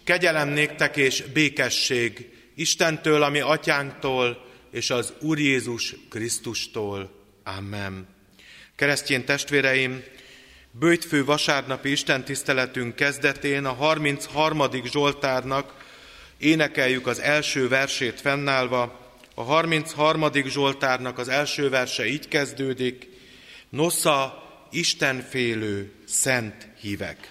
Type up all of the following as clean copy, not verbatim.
Kegyelem néktek és békesség Istentől, a mi atyánktól, és az Úr Jézus Krisztustól. Amen. Keresztény testvéreim, böjtfő vasárnapi istentiszteletünk kezdetén a 33. Zsoltárnak énekeljük az első versét fennállva. A 33. Zsoltárnak az első verse így kezdődik: Nosza, istenfélő, szent hívek.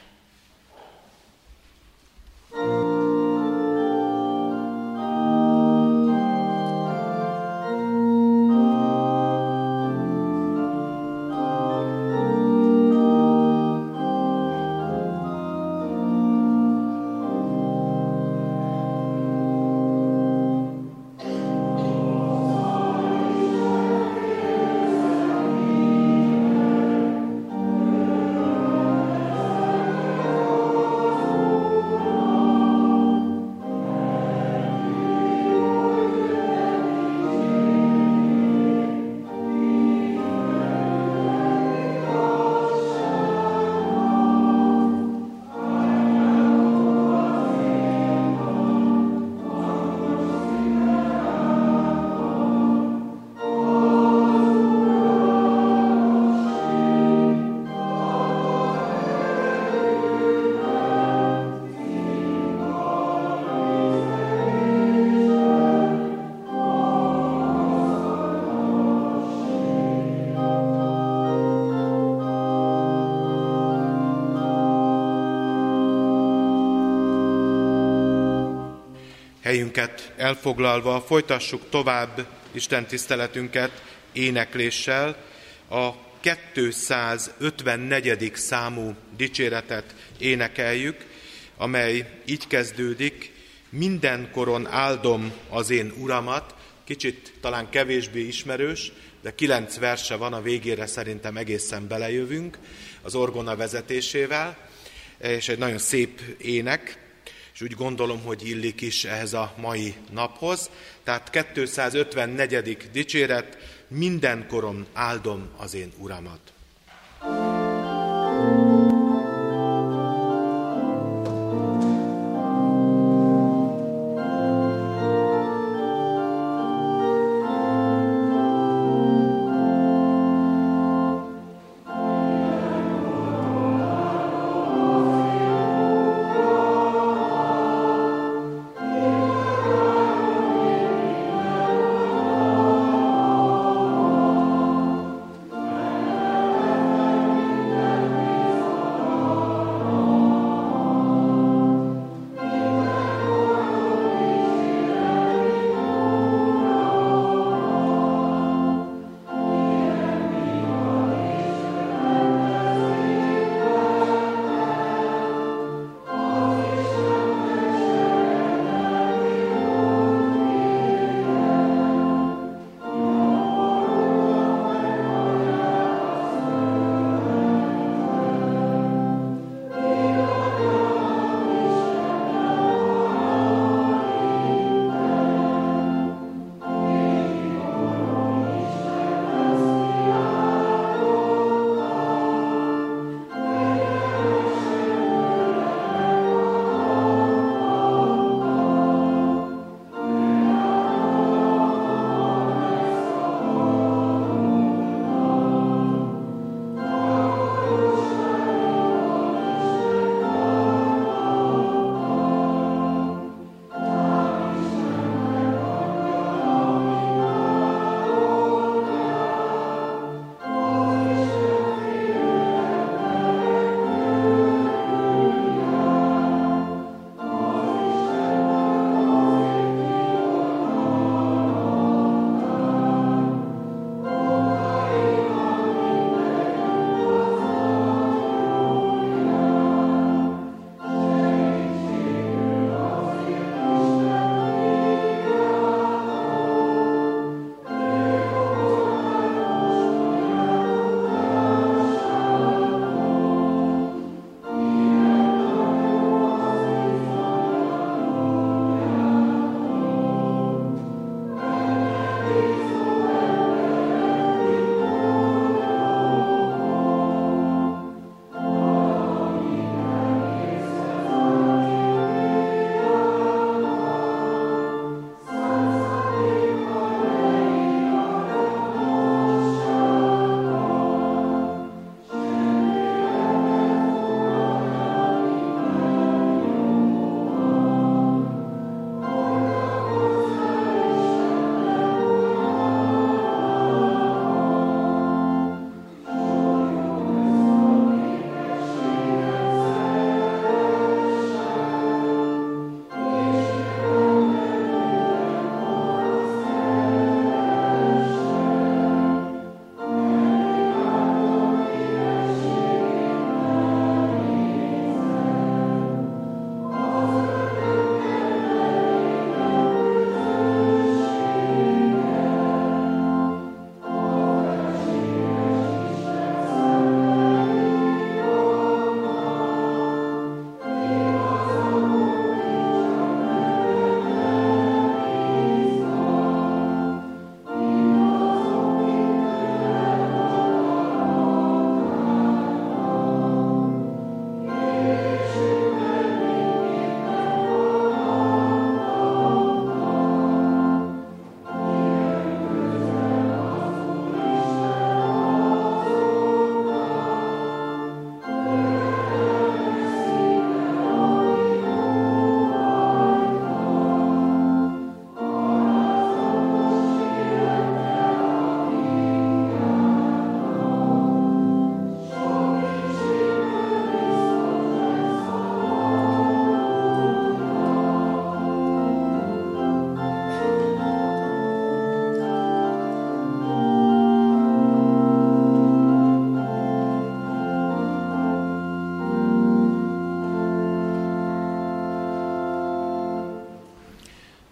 Helyünket elfoglalva folytassuk tovább istentiszteletünket énekléssel. A 254. számú dicséretet énekeljük, amely így kezdődik: Mindenkoron áldom az én Uramat. Kicsit talán kevésbé ismerős, de 9 verse van, a végére szerintem egészen belejövünk az orgona vezetésével, és egy nagyon szép ének, és úgy gondolom, hogy illik is ehhez a mai naphoz. Tehát 254. dicséret: Mindenkoron áldom az én Uramat.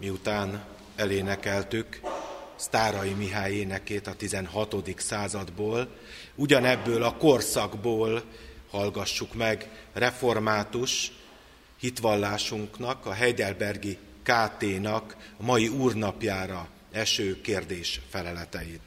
miután elénekeltük Sztáray Mihály énekét a 16. századból, ugyanebből a korszakból hallgassuk meg református hitvallásunknak, a heidelbergi KT-nak a mai úrnapjára eső kérdés feleleteit.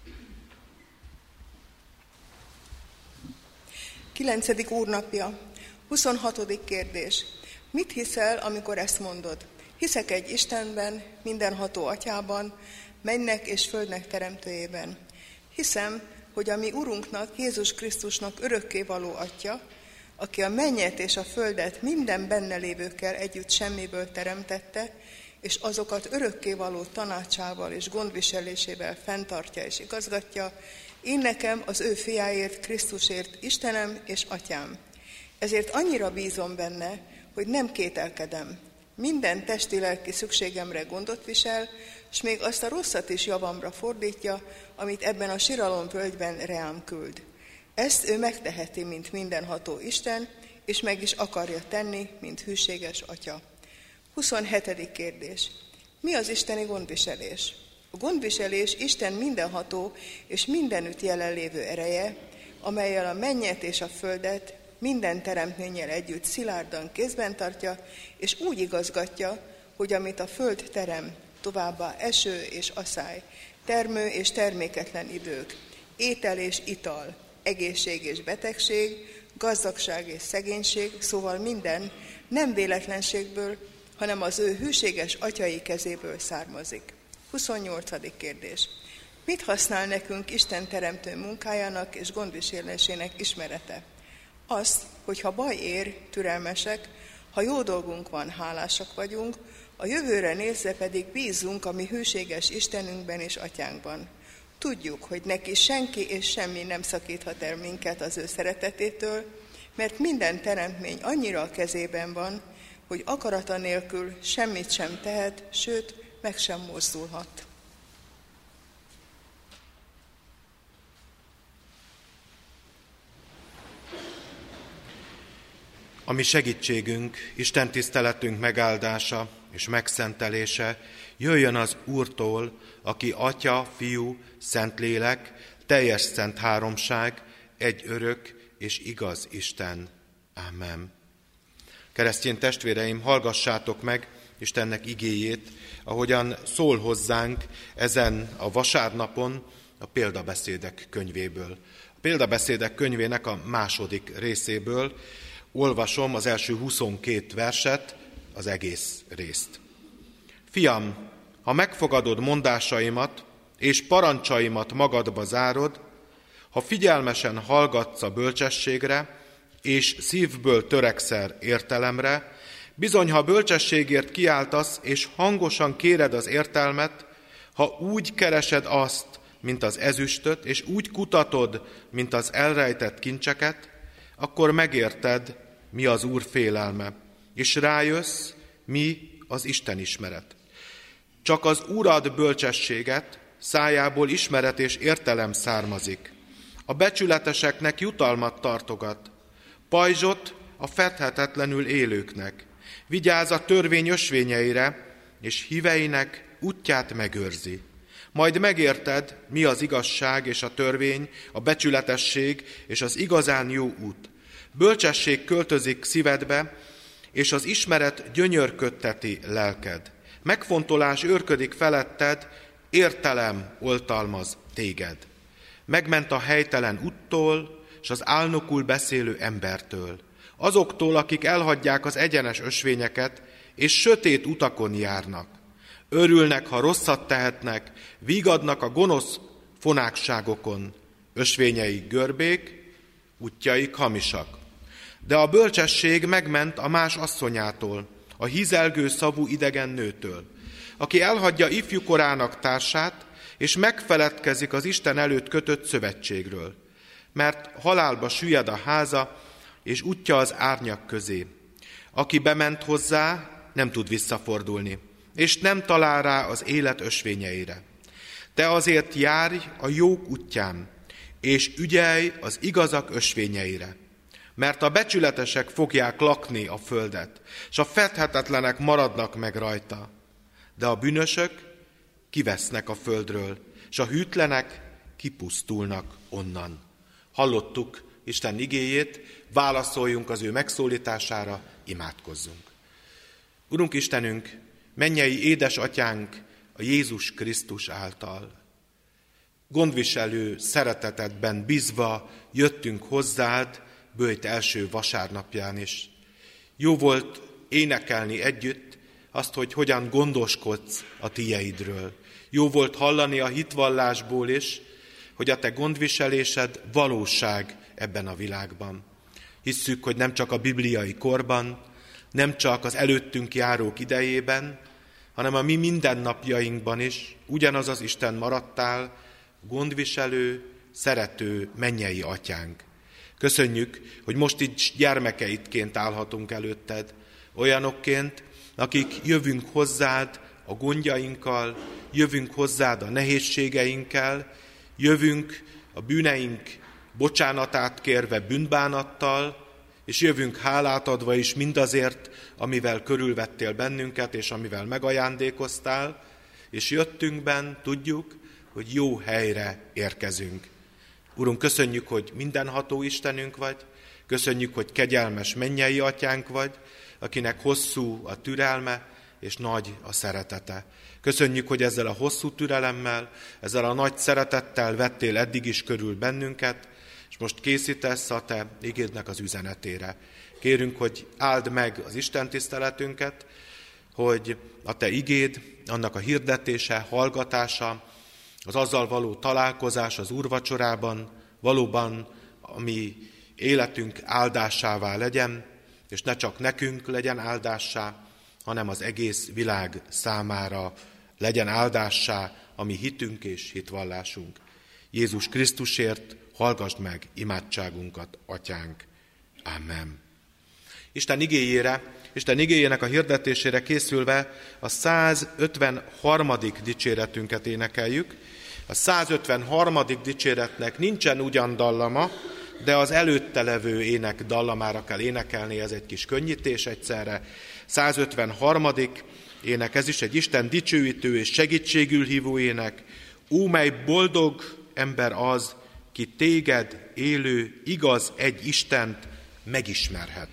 9. úrnapja, 26. kérdés. Mit hiszel, amikor ezt mondod? Hiszek egy Istenben, mindenható Atyában, mennek és földnek teremtőjében. Hiszem, hogy a mi Urunknak, Jézus Krisztusnak örökkévaló Atya, aki a mennyet és a földet minden benne lévőkkel együtt semmiből teremtette, és azokat örökkévaló tanácsával és gondviselésével fenntartja és igazgatja, én nekem az ő fiáért, Krisztusért Istenem és Atyám. Ezért annyira bízom benne, hogy nem kételkedem. Minden testi-lelki szükségemre gondot visel, és még azt a rosszat is javamra fordítja, amit ebben a siralomvölgyben reám küld. Ezt ő megteheti, mint mindenható Isten, és meg is akarja tenni, mint hűséges Atya. 27. kérdés. Mi az isteni gondviselés? A gondviselés Isten mindenható és mindenütt jelenlévő ereje, amellyel a mennyet és a földet minden teremtménnyel együtt szilárdan kézben tartja, és úgy igazgatja, hogy amit a föld terem, továbbá eső és aszály, termő és terméketlen idők, étel és ital, egészség és betegség, gazdagság és szegénység, szóval minden nem véletlenségből, hanem az ő hűséges atyai kezéből származik. 28. kérdés. Mit használ nekünk Isten teremtő munkájának és gondviselésének ismerete? Azt, hogy ha baj ér, türelmesek, ha jó dolgunk van, hálásak vagyunk, a jövőre nézve pedig bízunk a mi hűséges Istenünkben és Atyánkban. Tudjuk, hogy neki senki és semmi nem szakíthat el minket az ő szeretetétől, mert minden teremtmény annyira a kezében van, hogy akarata nélkül semmit sem tehet, sőt, meg sem mozdulhat. A mi segítségünk, Isten tiszteletünk megáldása és megszentelése jöjjön az Úrtól, aki Atya, Fiú, Szentlélek, teljes szent háromság, egy örök és igaz Isten. Ámen. Keresztény testvéreim, hallgassátok meg Istennek igéjét, ahogyan szól hozzánk ezen a vasárnapon a Példabeszédek könyvéből. A Példabeszédek könyvének a második részéből olvasom az első 22 verset, az egész részt. Fiam, ha megfogadod mondásaimat, és parancsaimat magadba zárod, ha figyelmesen hallgatsz a bölcsességre, és szívből törekszel értelemre, bizony, ha bölcsességért kiáltasz, és hangosan kéred az értelmet, ha úgy keresed azt, mint az ezüstöt, és úgy kutatod, mint az elrejtett kincseket, akkor megérted, mi az Úr félelme, és rájössz, mi az Isten ismeret. Csak az Úr ad bölcsességet, szájából ismeret és értelem származik. A becsületeseknek jutalmat tartogat, pajzsot a fedhetetlenül élőknek. Vigyáz a törvény ösvényeire, és híveinek útját megőrzi. Majd megérted, mi az igazság és a törvény, a becsületesség és az igazán jó út. Bölcsesség költözik szívedbe, és az ismeret gyönyörködteti lelked. Megfontolás őrködik feletted, értelem oltalmaz téged. Megment a helytelen úttól, és az álnokul beszélő embertől. Azoktól, akik elhagyják az egyenes ösvényeket, és sötét utakon járnak. Örülnek, ha rosszat tehetnek, vígadnak a gonosz fonákságokon. Ösvényeik görbék, útjaik hamisak. De a bölcsesség megment a más asszonyától, a hízelgő szavú idegen nőtől, aki elhagyja ifjúkorának társát, és megfeledkezik az Isten előtt kötött szövetségről, mert halálba süllyed a háza, és útja az árnyak közé. Aki bement hozzá, nem tud visszafordulni, és nem talál rá az élet ösvényeire. Te azért járj a jók útján, és ügyelj az igazak ösvényeire, mert a becsületesek fogják lakni a földet, és a fedhetetlenek maradnak meg rajta. de a bűnösök kivesznek a földről, és a hűtlenek kipusztulnak onnan. Hallottuk Isten igéjét, válaszoljunk az ő megszólítására, imádkozzunk. Urunk Istenünk, mennyei édesatyánk a Jézus Krisztus által. Gondviselő szeretetedben bízva jöttünk hozzád böjt első vasárnapján is. Jó volt énekelni együtt azt, hogy hogyan gondoskodsz a tieidről. Jó volt hallani a hitvallásból is, hogy a te gondviselésed valóság ebben a világban. Hisszük, hogy nem csak a bibliai korban, nem csak az előttünk járók idejében, hanem a mi mindennapjainkban is ugyanaz az Isten maradtál, gondviselő, szerető, mennyei atyánk. Köszönjük, hogy most így gyermekeidként állhatunk előtted, olyanokként, akik jövünk hozzád a gondjainkkal, jövünk hozzád a nehézségeinkkel, jövünk a bűneink bocsánatát kérve bűnbánattal, és jövünk hálát adva is mindazért, amivel körülvettél bennünket, és amivel megajándékoztál, és jöttünkben tudjuk, hogy jó helyre érkezünk. Urunk, köszönjük, hogy mindenható Istenünk vagy, köszönjük, hogy kegyelmes mennyei atyánk vagy, akinek hosszú a türelme, és nagy a szeretete. Köszönjük, hogy ezzel a hosszú türelemmel, ezzel a nagy szeretettel vettél eddig is körül bennünket, és most készítesz a te igédnek az üzenetére. Kérünk, hogy áld meg az Isten tiszteletünket, hogy a te igéd, annak a hirdetése, hallgatása, az azzal való találkozás az úrvacsorában valóban a mi életünk áldásává legyen, és ne csak nekünk legyen áldássá, hanem az egész világ számára legyen áldássá a mi hitünk és hitvallásunk. Jézus Krisztusért hallgasd meg imádságunkat, atyánk. Amen. Isten igéjének a hirdetésére készülve a 153. dicséretünket énekeljük. A 153. dicséretnek nincsen ugyan dallama, de az előtte levő ének dallamára kell énekelni, ez egy kis könnyítés egyszerre. 153. ének, ez is egy Isten dicsőítő és segítségül hívó ének. Ó, mely boldog ember az, ki téged élő, igaz egy Istent megismerhet.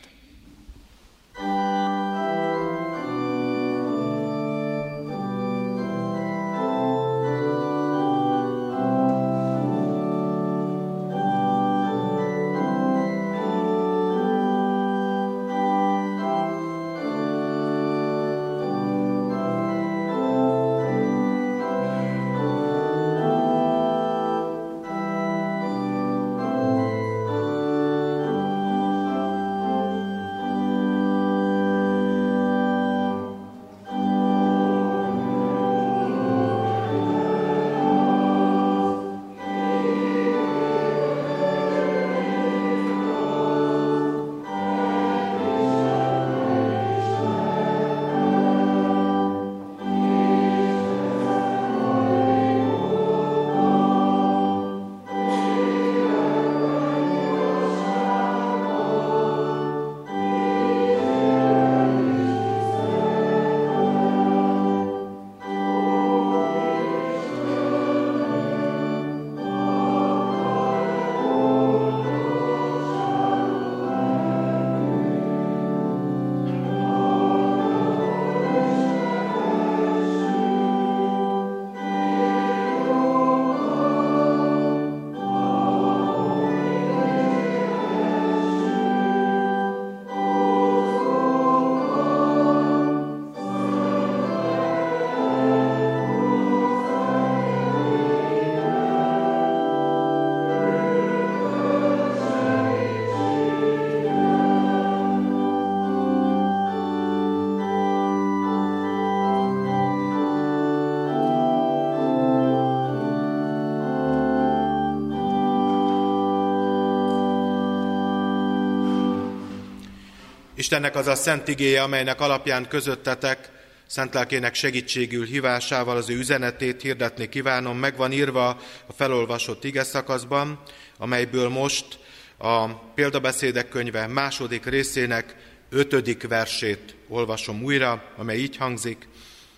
Istennek az a szent igéje, amelynek alapján közöttetek, szent lelkének segítségül hívásával az ő üzenetét hirdetni kívánom, meg van írva a felolvasott igeszakaszban, amelyből most a példabeszédek könyve második részének 5. versét olvasom újra, amely így hangzik.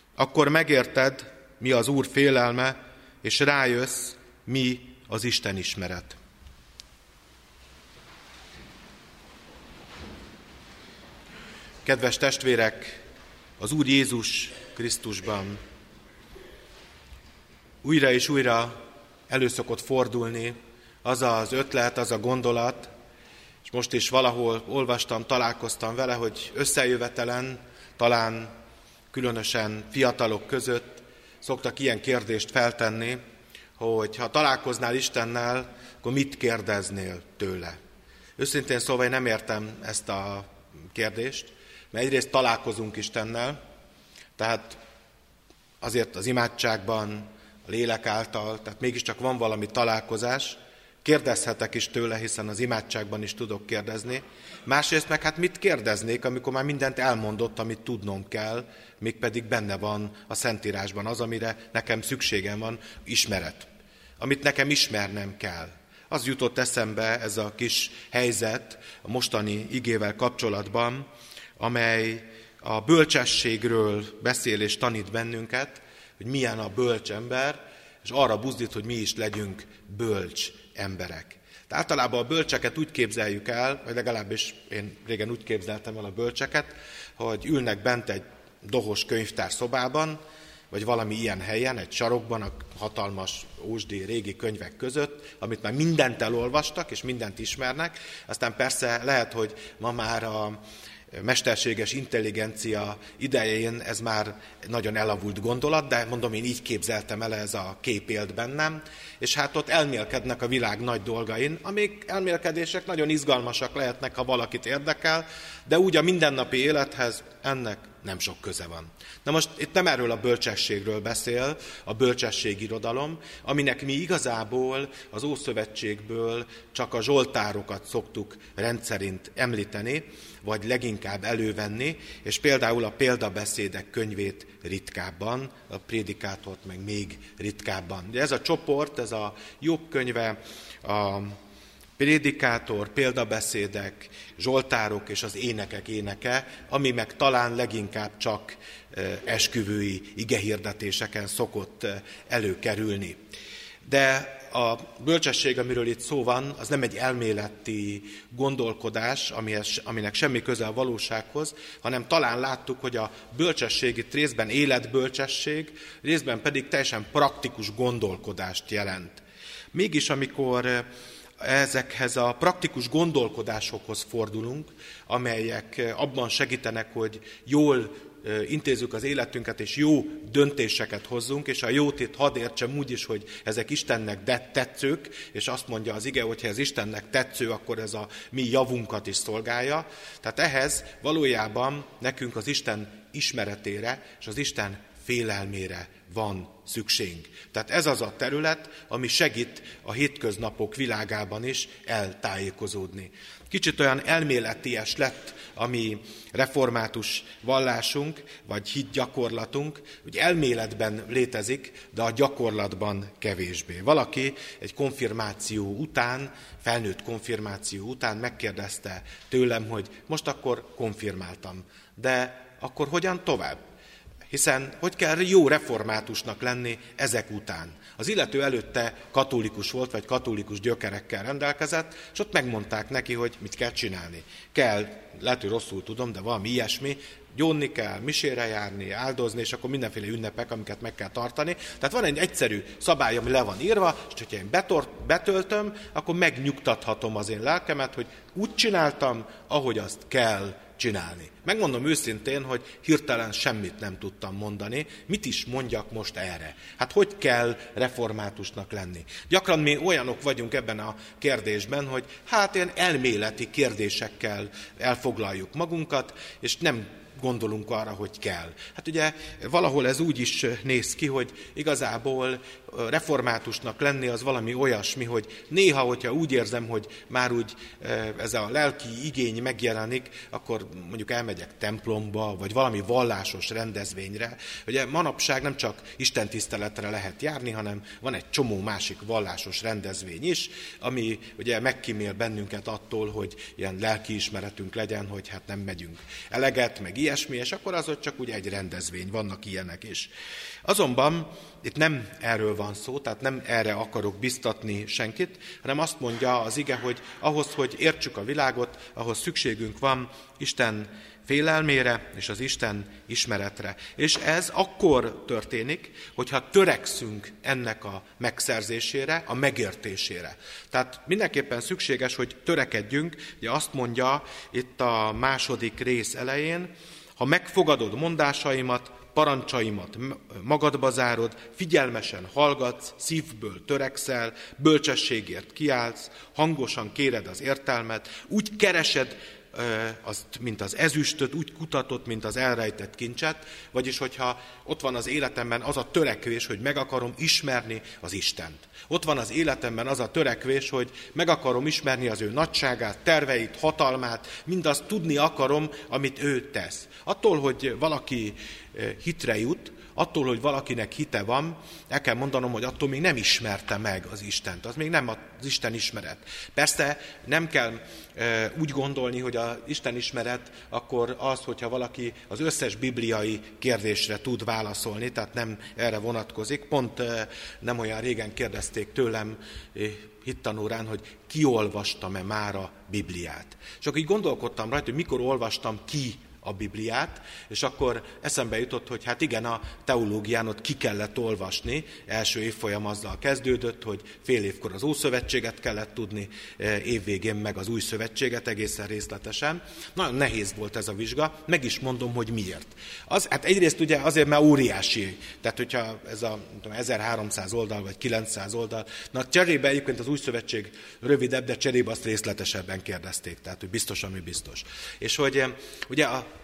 Akkor megérted, mi az Úr félelme, és rájössz, mi az Isten ismeret. Kedves testvérek, az Úr Jézus Krisztusban újra és újra elő szokott fordulni az az ötlet, az a gondolat, és most is valahol olvastam, találkoztam vele, hogy összejövetelen, talán különösen fiatalok között szoktak ilyen kérdést feltenni, hogy ha találkoznál Istennel, akkor mit kérdeznél tőle? Őszintén szólva én nem értem ezt a kérdést, mert egyrészt találkozunk Istennel, tehát azért az imádságban, a lélek által, tehát mégiscsak van valami találkozás, kérdezhetek is tőle, hiszen az imádságban is tudok kérdezni. Másrészt meg hát mit kérdeznék, amikor már mindent elmondott, amit tudnom kell, mégpedig benne van a Szentírásban az, amire nekem szükségem van, ismeret. Amit nekem ismernem kell. Az jutott eszembe ez a kis helyzet a mostani igével kapcsolatban, amely a bölcsességről beszél és tanít bennünket, hogy milyen a bölcs ember, és arra buzdít, hogy mi is legyünk bölcs emberek. De általában a bölcseket úgy képzeljük el, vagy legalábbis én régen úgy képzeltem el a bölcseket, hogy ülnek bent egy dohos könyvtár szobában, vagy valami ilyen helyen, egy sarokban, a hatalmas ósdi régi könyvek között, amit már mindent elolvastak, és mindent ismernek. Aztán persze lehet, hogy ma már a mesterséges intelligencia idején ez már nagyon elavult gondolat, de mondom, én így képzeltem el, ez a kép élt bennem, és hát ott elmélkednek a világ nagy dolgain, amik elmélkedések nagyon izgalmasak lehetnek, ha valakit érdekel, de úgy a mindennapi élethez ennek nem sok köze van. Na most itt nem erről a bölcsességről beszél a bölcsességirodalom, aminek mi igazából az Ószövetségből csak a zsoltárokat szoktuk rendszerint említeni, vagy leginkább elővenni, és például a példabeszédek könyvét ritkábban, a prédikátort meg még ritkábban. De ez a csoport, ez a Jobb könyve, a prédikátor, példabeszédek, zsoltárok és az énekek éneke, ami meg talán leginkább csak esküvői igehirdetéseken szokott előkerülni. De a bölcsesség, amiről itt szó van, az nem egy elméleti gondolkodás, aminek semmi köze a valósághoz, hanem talán láttuk, hogy a bölcsesség itt részben életbölcsesség, részben pedig teljesen praktikus gondolkodást jelent. Mégis, amikor ezekhez a praktikus gondolkodásokhoz fordulunk, amelyek abban segítenek, hogy jól intézzük az életünket, és jó döntéseket hozzunk, és a jót itt hadd értsem úgy is, hogy ezek Istennek tetszők, és azt mondja az ige, hogy ha ez Istennek tetsző, akkor ez a mi javunkat is szolgálja. Tehát ehhez valójában nekünk az Isten ismeretére és az Isten félelmére van szükség. Tehát ez az a terület, ami segít a hétköznapok világában is eltájékozódni. Kicsit olyan elméleties lett a mi református vallásunk, vagy hitgyakorlatunk, hogy elméletben létezik, de a gyakorlatban kevésbé. Valaki egy konfirmáció után, felnőtt konfirmáció után megkérdezte tőlem, hogy most akkor konfirmáltam, de akkor hogyan tovább? Hiszen hogy kell jó reformátusnak lenni ezek után? Az illető előtte katolikus volt, vagy katolikus gyökerekkel rendelkezett, és ott megmondták neki, hogy mit kell csinálni. Kell, lehet, hogy rosszul tudom, de valami ilyesmi, gyónni kell, misére járni, áldozni, és akkor mindenféle ünnepek, amiket meg kell tartani. Tehát van egy egyszerű szabály, ami le van írva, és hogyha én betöltöm, akkor megnyugtathatom az én lelkemet, hogy úgy csináltam, ahogy azt kell csinálni. Megmondom őszintén, hogy hirtelen semmit nem tudtam mondani. Mit is mondjak most erre? Hát hogy kell reformátusnak lenni? Gyakran mi olyanok vagyunk ebben a kérdésben, hogy hát ilyen elméleti kérdésekkel elfoglaljuk magunkat, és nem gondolunk arra, hogy kell. Hát ugye valahol ez úgy is néz ki, hogy igazából reformátusnak lenni az valami olyasmi, hogy néha, hogyha úgy érzem, hogy már úgy ez a lelki igény megjelenik, akkor mondjuk elmegyek templomba, vagy valami vallásos rendezvényre. Ugye manapság nem csak istentiszteletre lehet járni, hanem van egy csomó másik vallásos rendezvény is, ami ugye megkímél bennünket attól, hogy ilyen lelkiismeretünk legyen, hogy hát nem megyünk eleget, meg ilyesmi, és akkor az ott csak úgy egy rendezvény, vannak ilyenek is. Azonban itt nem erről van szó, tehát nem erre akarok biztatni senkit, hanem azt mondja az ige, hogy ahhoz, hogy értsük a világot, ahhoz szükségünk van Isten félelmére és az Isten ismeretre. És ez akkor történik, hogyha törekszünk ennek a megszerzésére, a megértésére. Tehát mindenképpen szükséges, hogy törekedjünk, ugye azt mondja itt a második rész elején, ha megfogadod mondásaimat, parancsaimat magadba zárod, figyelmesen hallgatsz, szívből törekszel, bölcsességért kiállsz, hangosan kéred az értelmet, úgy keresed azt, mint az ezüstöt, úgy kutatod, mint az elrejtett kincset, vagyis hogyha ott van az életemben az a törekvés, hogy meg akarom ismerni az Istent. Ott van az életemben az a törekvés, hogy meg akarom ismerni az ő nagyságát, terveit, hatalmát, mindazt tudni akarom, amit ő tesz. Attól, hogy valaki hitre jut, attól, hogy valakinek hite van, el kell mondanom, hogy attól még nem ismerte meg az Istent. Az még nem az Isten ismeret. Persze nem kell úgy gondolni, hogy az Isten ismeret akkor az, hogyha valaki az összes bibliai kérdésre tud válaszolni, tehát nem erre vonatkozik. Pont nem olyan régen kérdezték tőlem hittanórán, hogy kiolvastam-e már a Bibliát. És akkor így gondolkodtam rajta, hogy mikor olvastam ki a Bibliát, és akkor eszembe jutott, hogy hát igen, a teológián ott ki kellett olvasni, első évfolyam azzal kezdődött, hogy fél évkor az Ószövetséget kellett tudni, évvégén meg az Új Szövetséget egészen részletesen. Nagyon nehéz volt ez a vizsga, meg is mondom, hogy miért. Hát egyrészt ugye azért, mert óriási, tehát hogyha ez a 1300 oldal vagy 900 oldal, na cserébe egyébként az Új Szövetség rövidebb, de cserébe azt részletesebben kérdezték, tehát hogy biztos, ami biztos. És hogy ugye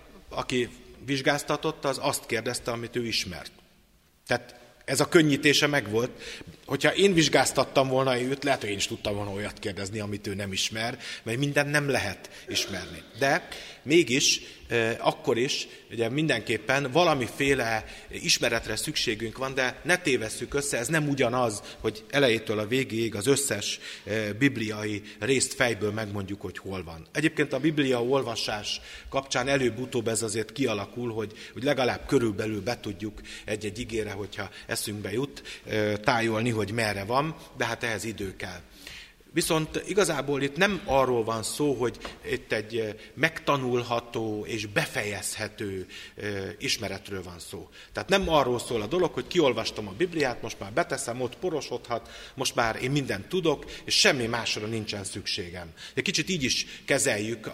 aki vizsgáztatott, az azt kérdezte, amit ő ismert. Tehát ez a könnyítése megvolt. Hogyha én vizsgáztattam volna őt, lehet, hogy én is tudtam volna olyat kérdezni, amit ő nem ismer, mert mindent nem lehet ismerni. De mégis, akkor is ugye mindenképpen valamiféle ismeretre szükségünk van, de ne tévesszük össze, ez nem ugyanaz, hogy elejétől a végéig az összes bibliai részt fejből megmondjuk, hogy hol van. Egyébként a biblia olvasás kapcsán előbb-utóbb ez azért kialakul, hogy legalább körülbelül be tudjuk egy-egy igére, hogyha eszünkbe jut, tájolni, hogy merre van, de hát ehhez idő kell. Viszont igazából itt nem arról van szó, hogy itt egy megtanulható és befejezhető ismeretről van szó. Tehát nem arról szól a dolog, hogy kiolvastam a Bibliát, most már beteszem, ott porosodhat, most már én mindent tudok, és semmi másra nincsen szükségem. Egy kicsit így is kezeljük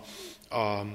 a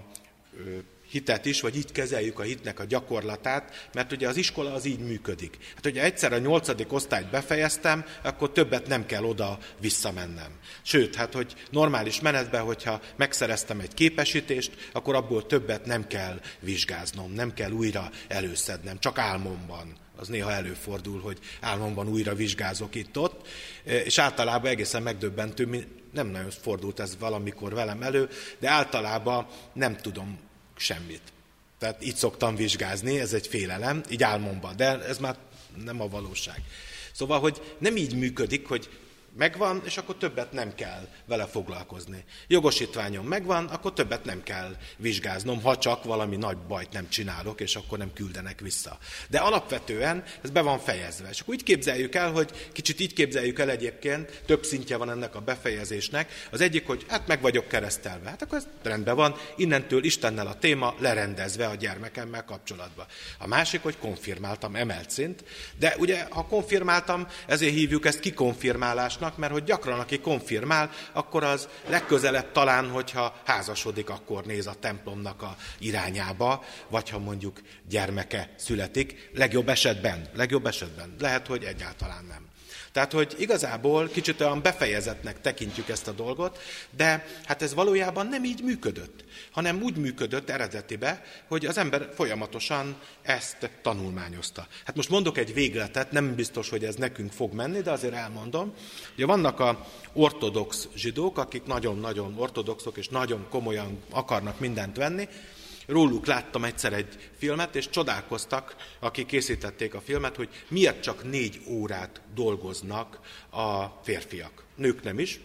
hitet is, vagy így kezeljük a hitnek a gyakorlatát, mert ugye az iskola az így működik. Hát ugye egyszer a 8. osztályt befejeztem, akkor többet nem kell oda visszamennem. Sőt, hát hogy normális menetben, hogyha megszereztem egy képesítést, akkor abból többet nem kell vizsgáznom, nem kell újra előszednem, csak álmomban. Az néha előfordul, hogy álmomban újra vizsgázok itt-ott, és általában egészen megdöbbentő, nem nagyon fordult ez valamikor velem elő, de általában nem tudom semmit. Tehát így szoktam vizsgázni, ez egy félelem, így álmomban, de ez már nem a valóság. Szóval, hogy nem így működik, hogy megvan, és akkor többet nem kell vele foglalkozni. Jogosítványom megvan, akkor többet nem kell vizsgáznom, ha csak valami nagy bajt nem csinálok, és akkor nem küldenek vissza. De alapvetően ez be van fejezve. És akkor úgy képzeljük el, hogy kicsit így képzeljük el egyébként, több szintje van ennek a befejezésnek. Az egyik, hogy hát meg vagyok keresztelve. Hát akkor ez rendben van, innentől Istennel a téma lerendezve a gyermekemmel kapcsolatban. A másik, hogy konfirmáltam, emelt szint, de ugye, ha konfirmáltam, ezért hívjuk ezt kikonfirmálásnak, mert hogy gyakran, aki konfirmál, akkor az legközelebb talán, hogyha házasodik, akkor néz a templomnak a irányába, vagy ha mondjuk gyermeke születik, legjobb esetben, lehet, hogy egyáltalán nem. Tehát, hogy igazából kicsit olyan befejezetnek tekintjük ezt a dolgot, de hát ez valójában nem így működött, hanem úgy működött eredetibe, hogy az ember folyamatosan ezt tanulmányozta. Hát most mondok egy végletet, nem biztos, hogy ez nekünk fog menni, de azért elmondom. Ugye vannak a ortodox zsidók, akik nagyon-nagyon ortodoxok és nagyon komolyan akarnak mindent venni. Róluk láttam egyszer egy filmet, és csodálkoztak, akik készítették a filmet, hogy miért csak 4 órát dolgoznak a férfiak. Nők nem is,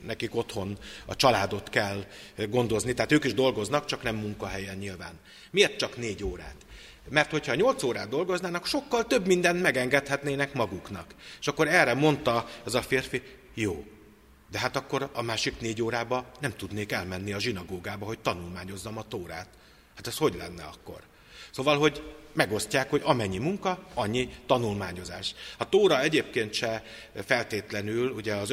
nekik otthon a családot kell gondozni, tehát ők is dolgoznak, csak nem munkahelyen nyilván. Miért csak 4 órát? Mert hogyha 8 órát dolgoznának, sokkal több mindent megengedhetnének maguknak. És akkor erre mondta az a férfi, jó, de hát akkor a másik 4 órába nem tudnék elmenni a zsinagógába, hogy tanulmányozzam a Tórát. Hát ez hogy lenne akkor? Szóval, hogy megosztják, hogy amennyi munka, annyi tanulmányozás. A Tóra egyébként se feltétlenül, ugye az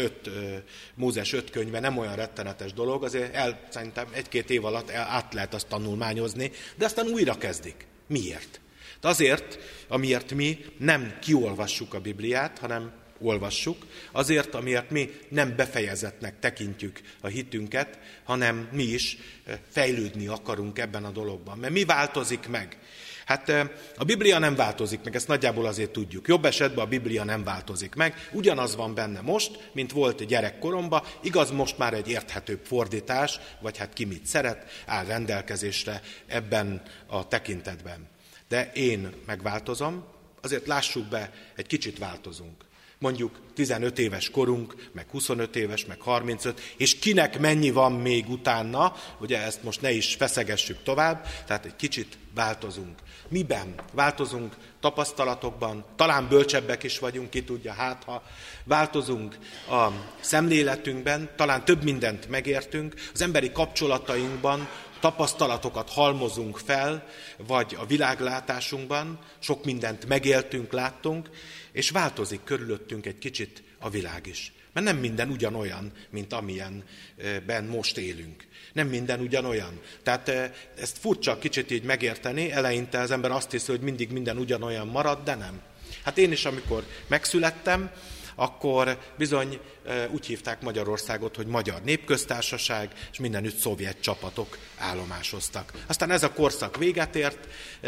Mózes 5 könyve nem olyan rettenetes dolog, azért szerintem 1-2 év alatt át lehet azt tanulmányozni, de aztán újra kezdik. Miért? De azért, amiért mi nem kiolvassuk a Bibliát, hanem olvassuk, azért, amiért mi nem befejezetnek tekintjük a hitünket, hanem mi is fejlődni akarunk ebben a dologban. Mert mi változik meg? Hát a Biblia nem változik meg, ezt nagyjából azért tudjuk. Jobb esetben a Biblia nem változik meg, ugyanaz van benne most, mint volt gyerekkoromban, igaz, most már egy érthetőbb fordítás, vagy hát ki mit szeret, áll rendelkezésre ebben a tekintetben. De én megváltozom, azért lássuk be, egy kicsit változunk. Mondjuk 15 éves korunk, meg 25 éves, meg 35, és kinek mennyi van még utána, ugye ezt most ne is feszegessük tovább, tehát egy kicsit változunk. Miben? Változunk tapasztalatokban, talán bölcsebbek is vagyunk, ki tudja, hát ha változunk a szemléletünkben, talán több mindent megértünk, az emberi kapcsolatainkban tapasztalatokat halmozunk fel, vagy a világlátásunkban, sok mindent megéltünk, láttunk, és változik körülöttünk egy kicsit a világ is. Mert nem minden ugyanolyan, mint amilyenben most élünk. Nem minden ugyanolyan. Tehát ezt furcsa kicsit így megérteni, eleinte az ember azt hiszi, hogy mindig minden ugyanolyan marad, de nem. Hát én is, amikor megszülettem, akkor bizony úgy hívták Magyarországot, hogy Magyar Népköztársaság, és mindenütt szovjet csapatok állomásoztak. Aztán ez a korszak véget ért,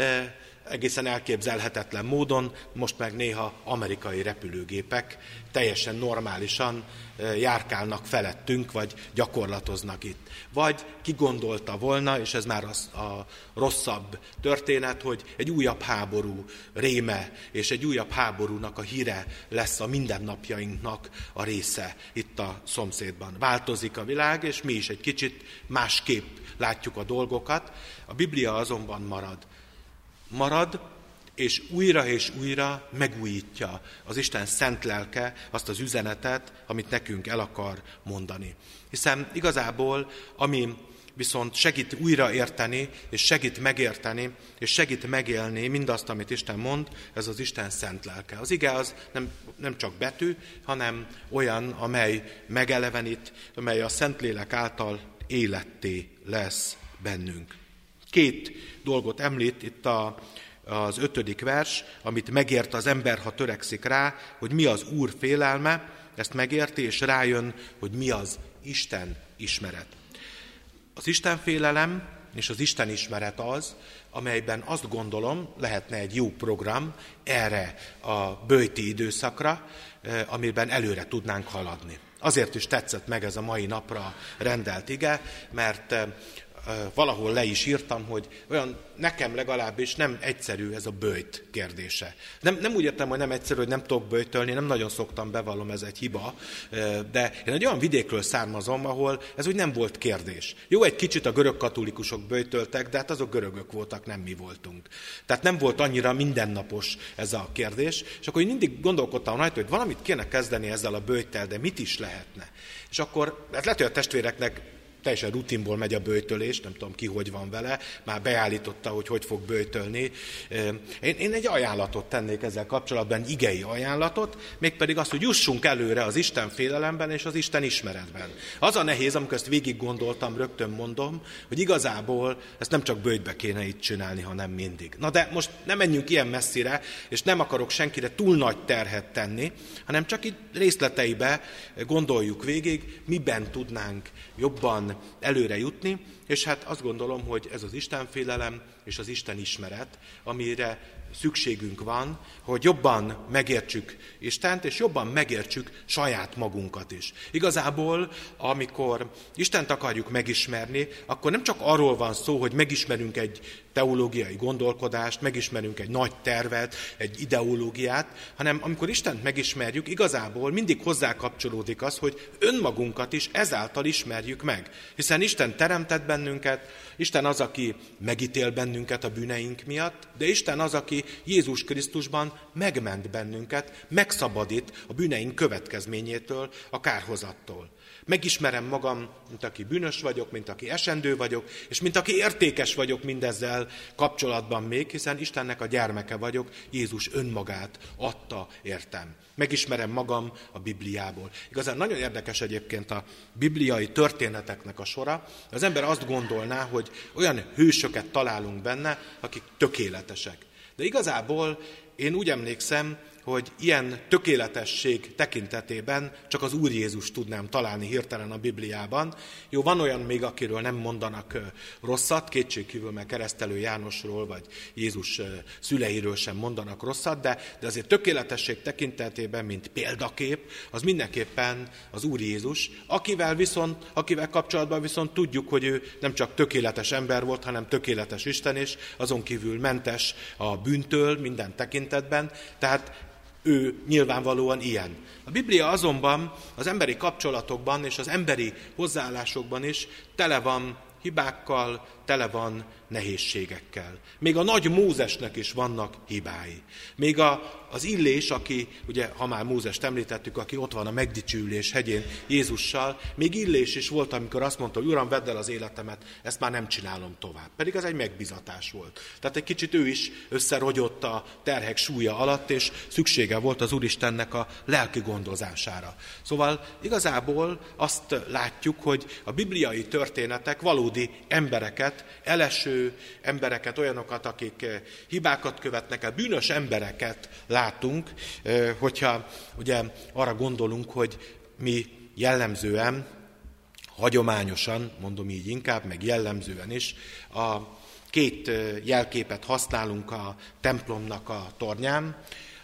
egészen elképzelhetetlen módon, most meg néha amerikai repülőgépek teljesen normálisan járkálnak felettünk, vagy gyakorlatoznak itt. Vagy ki gondolta volna, és ez már a rosszabb történet, hogy egy újabb háború réme, és egy újabb háborúnak a híre lesz a mindennapjainknak a része itt a szomszédban. Változik a világ, és mi is egy kicsit másképp látjuk a dolgokat. A Biblia azonban marad, és újra megújítja az Isten szent lelke azt az üzenetet, amit nekünk el akar mondani. Hiszen igazából, ami viszont segít újraérteni, és segít megérteni, és segít megélni mindazt, amit Isten mond, ez az Isten szent lelke. Az ige az nem csak betű, hanem olyan, amely megelevenít, amely a Szentlélek által életté lesz bennünk. 2 dolgot említ itt az 5. vers, amit megért az ember, ha törekszik rá, hogy mi az Úr félelme, ezt megérti, és rájön, hogy mi az Isten ismeret. Az Isten félelem és az Isten ismeret az, amelyben azt gondolom, lehetne egy jó program erre a böjti időszakra, amiben előre tudnánk haladni. Azért is tetszett meg ez a mai napra rendelt ige, mert valahol le is írtam, hogy olyan nekem legalábbis nem egyszerű ez a böjt kérdése. Nem úgy értem, hogy nem egyszerű, hogy nem tudok böjtölni, nem nagyon szoktam, bevallom, ez egy hiba, de én egy olyan vidékről származom, ahol ez úgy nem volt kérdés. Jó, egy kicsit a görög katolikusok böjtöltek, de hát azok görögök voltak, nem mi voltunk. Tehát nem volt annyira mindennapos ez a kérdés, és akkor én mindig gondolkodtam rajta, hogy valamit kéne kezdeni ezzel a böjttel, de mit is lehetne. És akkor, hát lehet, hogy a testvéreknek teljesen rutinból megy a böjtölés, nem tudom ki, hogy van vele, már beállította, hogy fog böjtölni. Én egy ajánlatot tennék ezzel kapcsolatban, igei ajánlatot, mégpedig azt, hogy jussunk előre az Isten félelemben és az Isten ismeretben. Az a nehéz, amikor ezt végig gondoltam, rögtön mondom, hogy igazából ezt nem csak böjtbe kéne itt csinálni, hanem mindig. Na de most nem menjünk ilyen messzire, és nem akarok senkire túl nagy terhet tenni, hanem csak itt részleteibe gondoljuk végig, miben tudnánk jobban előre jutni, és hát azt gondolom, hogy ez az Istenfélelem és az Isten ismeret, amire szükségünk van, hogy jobban megértsük Istent, és jobban megértsük saját magunkat is. Igazából, amikor Istent akarjuk megismerni, akkor nem csak arról van szó, hogy megismerünk egy teológiai gondolkodást, megismerünk egy nagy tervet, egy ideológiát, hanem amikor Istent megismerjük, igazából mindig hozzá kapcsolódik az, hogy önmagunkat is ezáltal ismerjük meg. Hiszen Isten teremtett bennünket, Isten az, aki megítél bennünket a bűneink miatt, de Isten az, aki Jézus Krisztusban megment bennünket, megszabadít a bűneink következményétől, a kárhozattól. Megismerem magam, mint aki bűnös vagyok, mint aki esendő vagyok, és mint aki értékes vagyok mindezzel kapcsolatban még, hiszen Istennek a gyermeke vagyok, Jézus önmagát adta értem. Megismerem magam a Bibliából. Igazán nagyon érdekes egyébként a bibliai történeteknek a sora. Az ember azt gondolná, hogy olyan hősöket találunk benne, akik tökéletesek. De igazából én úgy emlékszem, hogy ilyen tökéletesség tekintetében csak az Úr Jézus tudnám találni hirtelen a Bibliában. Jó, van olyan még, akiről nem mondanak rosszat, kétségkívül meg Keresztelő Jánosról, vagy Jézus szüleiről sem mondanak rosszat, de azért tökéletesség tekintetében, mint példakép, az mindenképpen az Úr Jézus, akivel kapcsolatban viszont tudjuk, hogy ő nem csak tökéletes ember volt, hanem tökéletes Isten is, azon kívül mentes a bűntől minden tekintetben, tehát ő nyilvánvalóan ilyen. A Biblia azonban az emberi kapcsolatokban és az emberi hozzáállásokban is tele van hibákkal, tele van nehézségekkel. Még a nagy Mózesnek is vannak hibái. Még az Illés, aki, ugye, ha már Mózest említettük, aki ott van a megdicsőülés hegyén Jézussal, még Illés is volt, amikor azt mondta, hogy Uram, vedd el az életemet, ezt már nem csinálom tovább. Pedig ez egy megbizatás volt. Tehát egy kicsit ő is összerogyott a terhek súlya alatt, és szüksége volt az Úristennek a lelki gondozására. Szóval igazából azt látjuk, hogy a bibliai történetek valódi embereket, eleső embereket, olyanokat, akik hibákat követnek el, bűnös embereket látunk, hogyha ugye arra gondolunk, hogy mi jellemzően, hagyományosan, mondom így inkább, meg jellemzően is, a két jelképet használunk a templomnak a tornyán,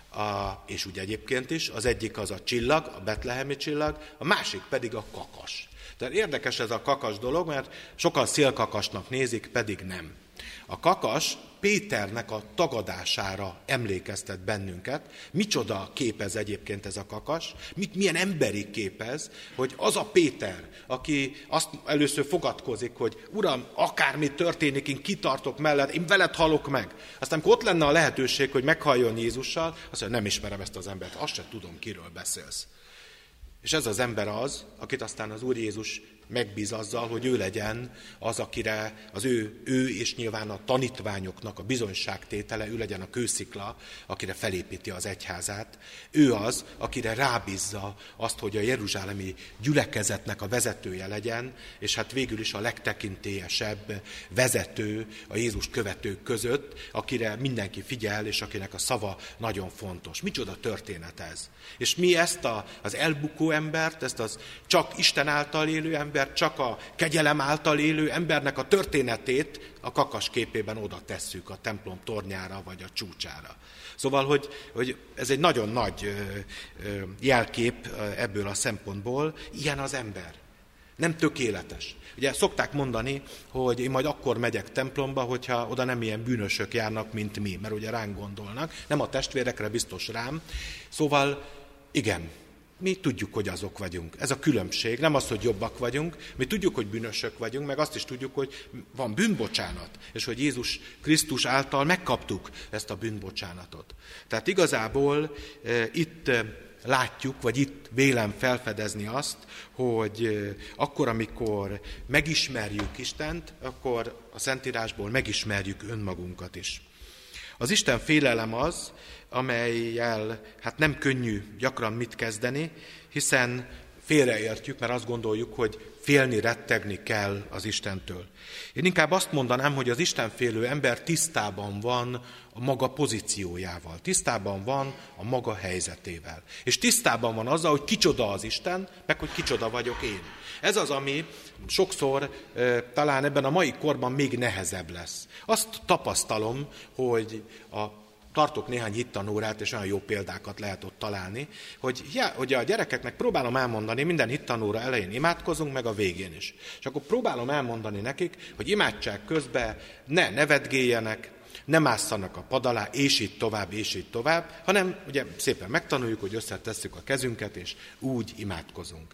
és úgy egyébként is, az egyik az a csillag, a betlehemi csillag, a másik pedig a kakas. Tehát érdekes ez a kakas dolog, mert sokan szélkakasnak nézik, pedig nem. A kakas Péternek a tagadására emlékeztet bennünket. Micsoda kép ez egyébként ez a kakas? Milyen emberi kép ez, hogy az a Péter, aki azt először fogadkozik, hogy Uram, akármi történik, én kitartok mellett, én veled halok meg. Aztán amikor ott lenne a lehetőség, hogy meghalljon Jézussal, azt mondja, nem ismerem ezt az embert, azt se tudom, kiről beszélsz. És ez az ember az, akit aztán az Úr Jézus megbíz azzal, hogy ő legyen az, akire az ő és nyilván a tanítványoknak a bizonyságtétele, ő legyen a kőszikla, akire felépíti az egyházát. Ő az, akire rábízza azt, hogy a jeruzsálemi gyülekezetnek a vezetője legyen, és hát végül is a legtekintélyesebb vezető a Jézus követők között, akire mindenki figyel, és akinek a szava nagyon fontos. Micsoda történet ez? És mi ezt az elbukó embert, ezt az csak Isten által élő embert, csak a kegyelem által élő embernek a történetét a kakas képében oda tesszük a templom tornyára vagy a csúcsára. Szóval, hogy ez egy nagyon nagy jelkép ebből a szempontból, ilyen az ember. Nem tökéletes. Ugye szokták mondani, hogy én majd akkor megyek templomba, hogyha oda nem ilyen bűnösök járnak, mint mi, mert ugye ránk gondolnak, nem a testvérekre, biztos rám. Szóval igen, mi tudjuk, hogy azok vagyunk. Ez a különbség, nem az, hogy jobbak vagyunk, mi tudjuk, hogy bűnösök vagyunk, meg azt is tudjuk, hogy van bűnbocsánat, és hogy Jézus Krisztus által megkaptuk ezt a bűnbocsánatot. Tehát igazából itt látjuk, vagy itt vélem felfedezni azt, hogy akkor, amikor megismerjük Istent, akkor a Szentírásból megismerjük önmagunkat is. Az Isten félelem az, amellyel hát nem könnyű gyakran mit kezdeni, hiszen félreértjük, mert azt gondoljuk, hogy félni, rettegni kell az Istentől. Én inkább azt mondanám, hogy az istenfélő ember tisztában van a maga pozíciójával, tisztában van a maga helyzetével. És tisztában van azzal, hogy kicsoda az Isten, meg hogy kicsoda vagyok én. Ez az, ami sokszor talán ebben a mai korban még nehezebb lesz. Azt tapasztalom, hogy tartok néhány hittanórát, és olyan jó példákat lehet ott találni, hogy a gyerekeknek próbálom elmondani, minden hittanóra elején imádkozunk, meg a végén is. És akkor próbálom elmondani nekik, hogy imádság közben ne nevetgéljenek, ne másszanak a pad alá, és így tovább, hanem ugye szépen megtanuljuk, hogy összetesszük a kezünket, és úgy imádkozunk.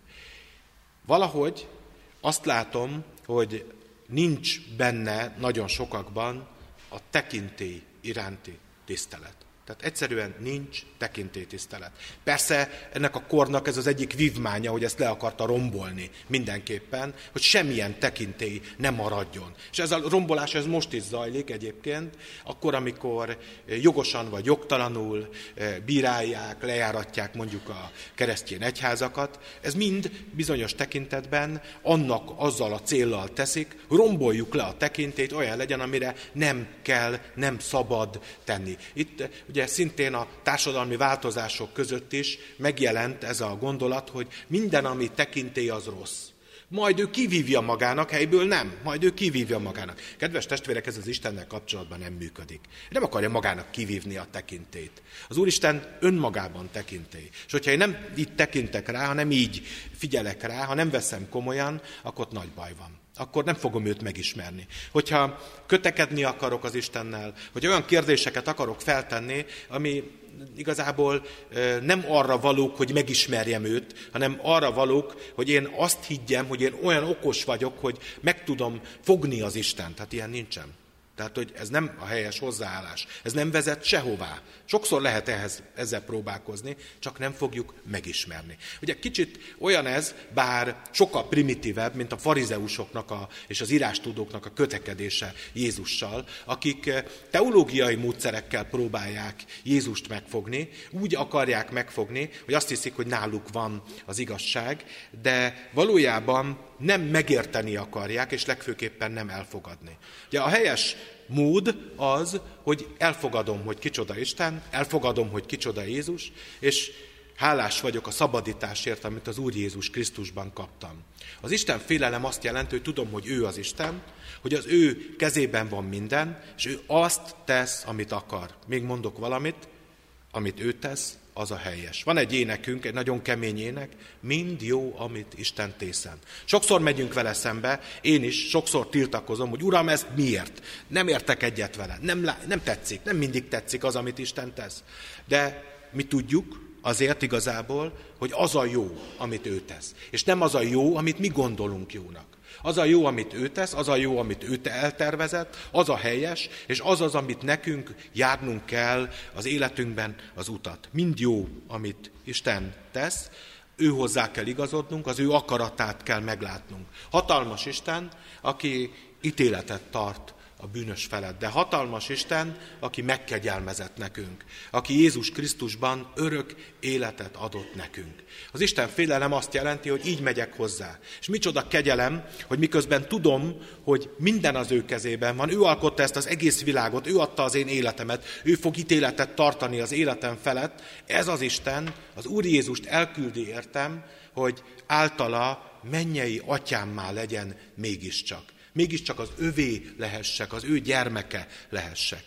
Valahogy azt látom, hogy nincs benne nagyon sokakban a tekintély iránti tisztelet. Tehát egyszerűen nincs tekintélytisztelet. Persze ennek a kornak ez az egyik vívmánya, hogy ezt le akarta rombolni mindenképpen, hogy semmilyen tekintély ne maradjon. És ez a rombolás ez most is zajlik egyébként, akkor, amikor jogosan vagy jogtalanul bírálják, lejáratják mondjuk a keresztény egyházakat. Ez mind bizonyos tekintetben azzal a céllal teszik, romboljuk le a tekintélyt, olyan legyen, amire nem kell, nem szabad tenni. Itt ugye szintén a társadalmi változások között is megjelent ez a gondolat, hogy minden, ami tekintély, az rossz. Majd ő kivívja magának, helyből nem. Majd ő kivívja magának. Kedves testvérek, ez az Istennel kapcsolatban nem működik. Nem akarja magának kivívni a tekintélyt. Az Úristen önmagában tekintély. És hogyha én nem így tekintek rá, hanem így figyelek rá, ha nem veszem komolyan, akkor nagy baj van. Akkor nem fogom őt megismerni. Hogyha kötekedni akarok az Istennel, hogy olyan kérdéseket akarok feltenni, ami igazából nem arra valók, hogy megismerjem őt, hanem arra valók, hogy én azt higgyem, hogy én olyan okos vagyok, hogy meg tudom fogni az Istent. Tehát ilyen nincsen. Tehát, hogy ez nem a helyes hozzáállás. Ez nem vezet sehová. Sokszor lehet ezzel próbálkozni, csak nem fogjuk megismerni. Ugye kicsit olyan ez, bár sokkal primitívebb, mint a farizeusoknak és az írástudóknak a kötekedése Jézussal, akik teológiai módszerekkel próbálják Jézust megfogni, úgy akarják megfogni, hogy azt hiszik, hogy náluk van az igazság, de valójában nem megérteni akarják, és legfőképpen nem elfogadni. Ugye a helyes mód az, hogy elfogadom, hogy kicsoda Isten, elfogadom, hogy kicsoda Jézus, és hálás vagyok a szabadításért, amit az Úr Jézus Krisztusban kaptam. Az Isten félelem azt jelenti, hogy tudom, hogy ő az Isten, hogy az ő kezében van minden, és ő azt tesz, amit akar. Még mondok valamit, amit ő tesz, az a helyes. Van egy énekünk, egy nagyon kemény ének, mind jó, amit Isten tészen. Sokszor megyünk vele szembe, én is sokszor tiltakozom, hogy Uram, ezt miért? Nem értek egyet vele, nem tetszik, nem mindig tetszik az, amit Isten tesz. De mi tudjuk azért igazából, hogy az a jó, amit ő tesz. És nem az a jó, amit mi gondolunk jónak. Az a jó, amit ő tesz, az a jó, amit ő eltervezett, az a helyes, és az az, amit nekünk járnunk kell az életünkben az utat. Mind jó, amit Isten tesz, ő hozzá kell igazodnunk, az ő akaratát kell meglátnunk. Hatalmas Isten, aki ítéletet tart a bűnös felett, de hatalmas Isten, aki megkegyelmezett nekünk, aki Jézus Krisztusban örök életet adott nekünk. Az Isten félelem azt jelenti, hogy így megyek hozzá. És micsoda kegyelem, hogy miközben tudom, hogy minden az ő kezében van, ő alkotta ezt az egész világot, ő adta az én életemet, ő fog ítéletet tartani az életem felett. Ez az Isten, az Úr Jézust elküldi értem, hogy általa mennyei atyámmá legyen mégiscsak. Mégiscsak az övé lehessek, az ő gyermeke lehessek.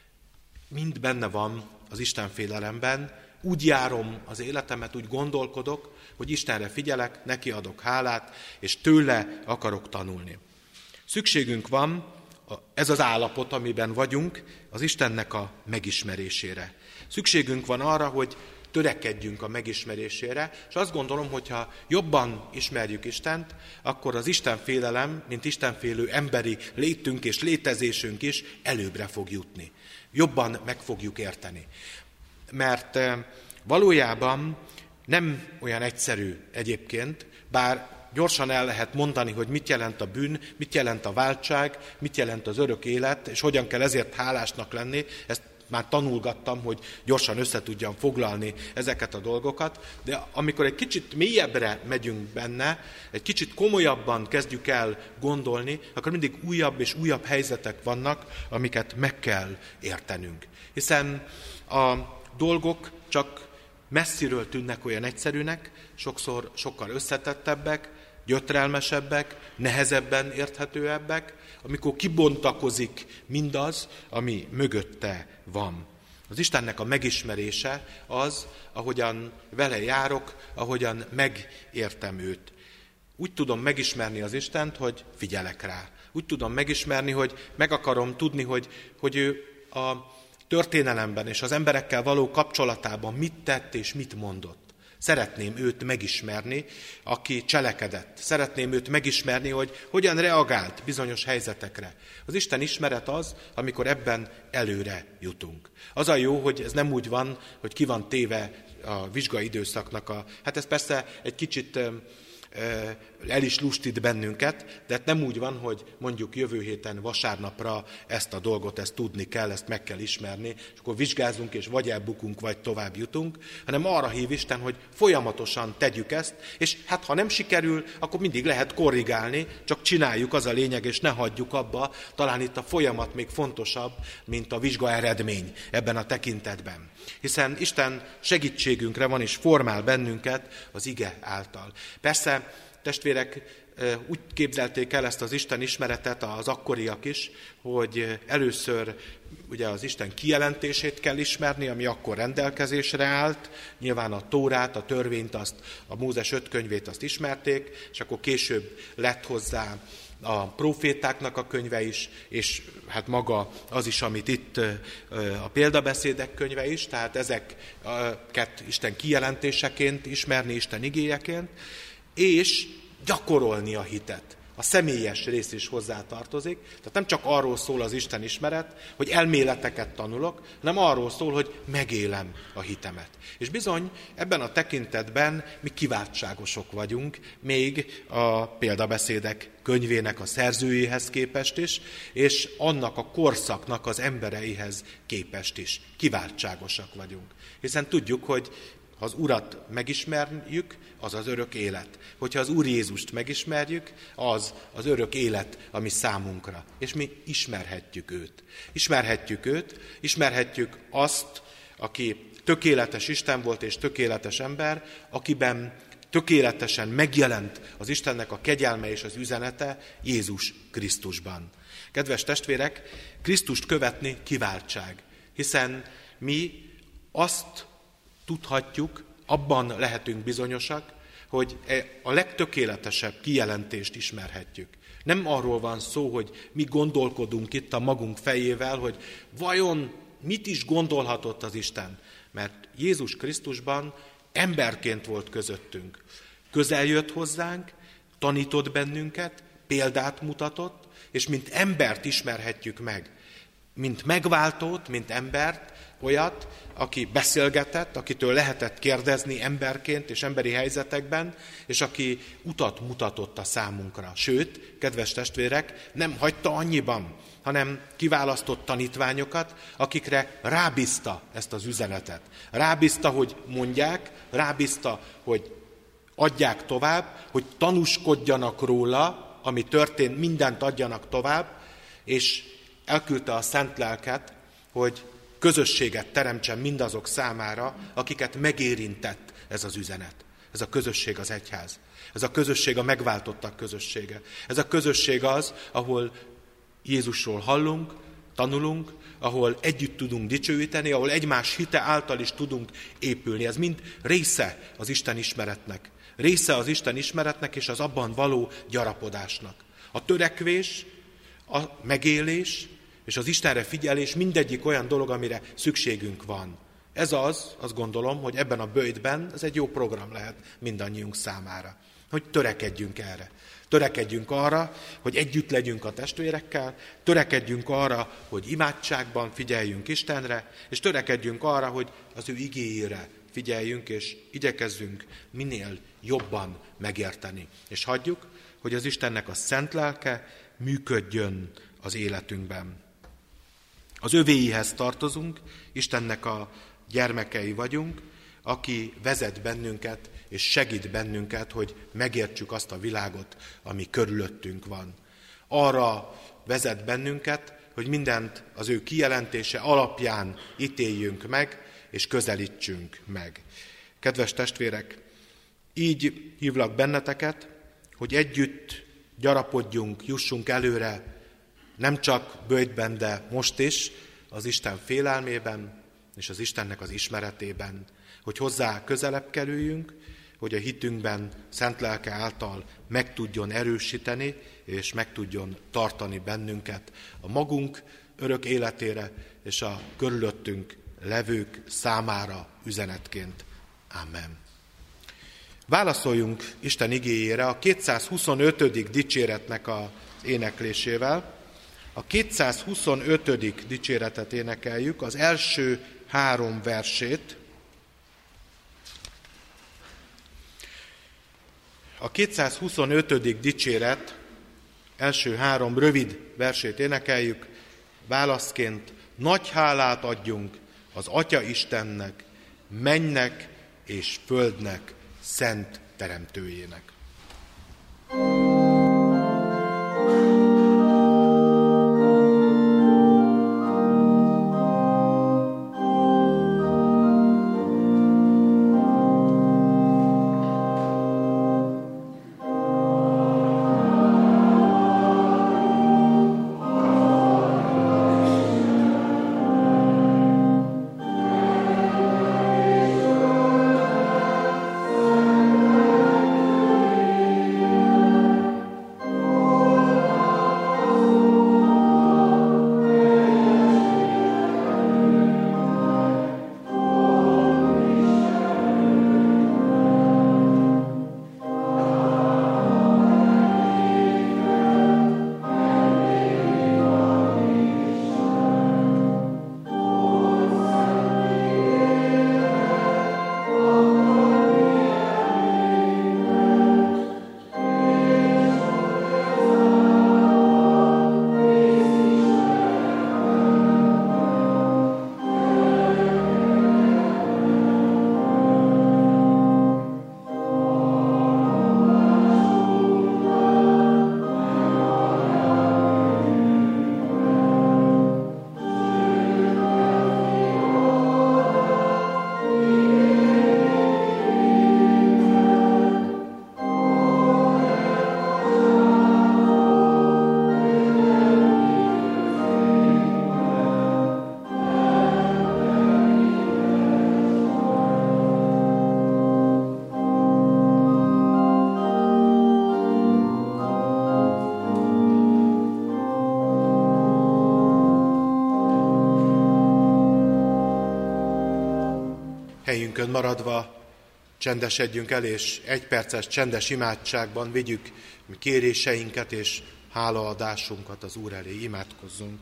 Mind benne van az Isten félelemben, úgy járom az életemet, úgy gondolkodok, hogy Istenre figyelek, neki adok hálát, és tőle akarok tanulni. Szükségünk van, ez az állapot, amiben vagyunk, az Istennek a megismerésére. Szükségünk van arra, hogy törekedjünk a megismerésére, és azt gondolom, hogyha jobban ismerjük Istent, akkor az Istenfélelem, mint istenfélő emberi létünk és létezésünk is előbbre fog jutni. Jobban meg fogjuk érteni. Mert valójában nem olyan egyszerű egyébként, bár gyorsan el lehet mondani, hogy mit jelent a bűn, mit jelent a váltság, mit jelent az örök élet, és hogyan kell ezért hálásnak lenni, ezt már tanulgattam, hogy gyorsan össze tudjam foglalni ezeket a dolgokat, de amikor egy kicsit mélyebbre megyünk benne, egy kicsit komolyabban kezdjük el gondolni, akkor mindig újabb és újabb helyzetek vannak, amiket meg kell értenünk. Hiszen a dolgok csak messziről tűnnek olyan egyszerűnek, sokszor sokkal összetettebbek, gyötrelmesebbek, nehezebben érthetőebbek, amikor kibontakozik mindaz, ami mögötte van. Az Istennek a megismerése az, ahogyan vele járok, ahogyan megértem őt. Úgy tudom megismerni az Istent, hogy figyelek rá. Úgy tudom megismerni, hogy meg akarom tudni, hogy ő a történelemben és az emberekkel való kapcsolatában mit tett és mit mondott. Szeretném őt megismerni, aki cselekedett. Szeretném őt megismerni, hogy hogyan reagált bizonyos helyzetekre. Az Isten ismeret az, amikor ebben előre jutunk. Az a jó, hogy ez nem úgy van, hogy ki van téve a vizsgai időszaknak hát ez persze egy kicsit el is lustít bennünket, de nem úgy van, hogy mondjuk jövő héten vasárnapra ezt a dolgot, ezt tudni kell, ezt meg kell ismerni, és akkor vizsgázunk, és vagy elbukunk, vagy tovább jutunk, hanem arra hív Isten, hogy folyamatosan tegyük ezt, és hát ha nem sikerül, akkor mindig lehet korrigálni, csak csináljuk, az a lényeg, és ne hagyjuk abba, talán itt a folyamat még fontosabb, mint a vizsga eredmény ebben a tekintetben. Hiszen Isten segítségünkre van, és formál bennünket az ige által. Persze, testvérek, úgy képzelték el ezt az Isten ismeretet az akkoriak is, hogy először ugye az Isten kijelentését kell ismerni, ami akkor rendelkezésre állt. Nyilván a Tórát, a törvényt, a Mózes 5 könyvét azt ismerték, és akkor később lett hozzá a prófétáknak a könyve is, és hát maga az is, amit itt a példabeszédek könyve is, tehát ezeket Isten kijelentéseként ismerni, Isten igéjeként, és gyakorolni a hitet. A személyes rész is hozzátartozik, tehát nem csak arról szól az Isten ismeret, hogy elméleteket tanulok, hanem arról szól, hogy megélem a hitemet. És bizony ebben a tekintetben mi kiváltságosok vagyunk, még a példabeszédek könyvének a szerzőjéhez képest is, és annak a korszaknak az embereihez képest is. Kiváltságosak vagyunk. Hiszen tudjuk, hogy ha az Urat megismerjük, az az örök élet. Hogyha az Úr Jézust megismerjük, az az örök élet, ami számunkra. És mi ismerhetjük őt. Ismerhetjük azt, aki tökéletes Isten volt és tökéletes ember, akiben tökéletesen megjelent az Istennek a kegyelme és az üzenete Jézus Krisztusban. Kedves testvérek, Krisztust követni kiváltság, hiszen mi azt tudhatjuk, abban lehetünk bizonyosak, hogy a legtökéletesebb kijelentést ismerhetjük. Nem arról van szó, hogy mi gondolkodunk itt a magunk fejével, hogy vajon mit is gondolhatott az Isten, mert Jézus Krisztusban emberként volt közöttünk. Közel jött hozzánk, tanított bennünket, példát mutatott, és mint embert ismerhetjük meg. Mint megváltót, mint embert, olyat, aki beszélgetett, akitől lehetett kérdezni emberként és emberi helyzetekben, és aki utat mutatott a számunkra. Sőt, kedves testvérek, nem hagyta annyiban, hanem kiválasztott tanítványokat, akikre rábízta ezt az üzenetet. Rábízta, hogy mondják, rábízta, hogy adják tovább, hogy tanúskodjanak róla, ami történt, mindent adjanak tovább, és elküldte a Szent Lelket, hogy közösséget teremtsen mindazok számára, akiket megérintett ez az üzenet. Ez a közösség az egyház. Ez a közösség a megváltottak közössége. Ez a közösség az, ahol Jézusról hallunk, tanulunk, ahol együtt tudunk dicsőíteni, ahol egymás hite által is tudunk épülni. Ez mind része az Isten ismeretnek. Része az Isten ismeretnek és az abban való gyarapodásnak. A törekvés, a megélés és az Istenre figyelés mindegyik olyan dolog, amire szükségünk van. Ez azt gondolom, hogy ebben a böjtben ez egy jó program lehet mindannyiunk számára, hogy törekedjünk erre. Törekedjünk arra, hogy együtt legyünk a testvérekkel, törekedjünk arra, hogy imádságban figyeljünk Istenre, és törekedjünk arra, hogy az ő igéjére figyeljünk, és igyekezzünk minél jobban megérteni. És hagyjuk, hogy az Istennek a szent lelke működjön az életünkben. Az övéihez tartozunk, Istennek a gyermekei vagyunk, aki vezet bennünket és segít bennünket, hogy megértsük azt a világot, ami körülöttünk van. Arra vezet bennünket, hogy mindent az ő kijelentése alapján ítéljünk meg, és közelítsünk meg. Kedves testvérek, így hívlak benneteket, hogy együtt gyarapodjunk, jussunk előre, nem csak böjtben, de most is az Isten félelmében és az Istennek az ismeretében, hogy hozzá közelebb kerüljünk, hogy a hitünkben szent lelke által meg tudjon erősíteni, és meg tudjon tartani bennünket a magunk örök életére, és a körülöttünk levők számára üzenetként. Amen. Válaszoljunk Isten igéjére a 225. dicséretnek az éneklésével. A 225. dicséretet énekeljük, az első 3 versét. A 225. dicséret első 3 rövid versét énekeljük, válaszként: nagy hálát adjunk az Atya Istennek, mennynek és földnek szent teremtőjének. Helyünkön maradva csendesedjünk el, és 1 perces csendes imádságban vigyük kéréseinket és hálaadásunkat az Úr elé. Imádkozzunk.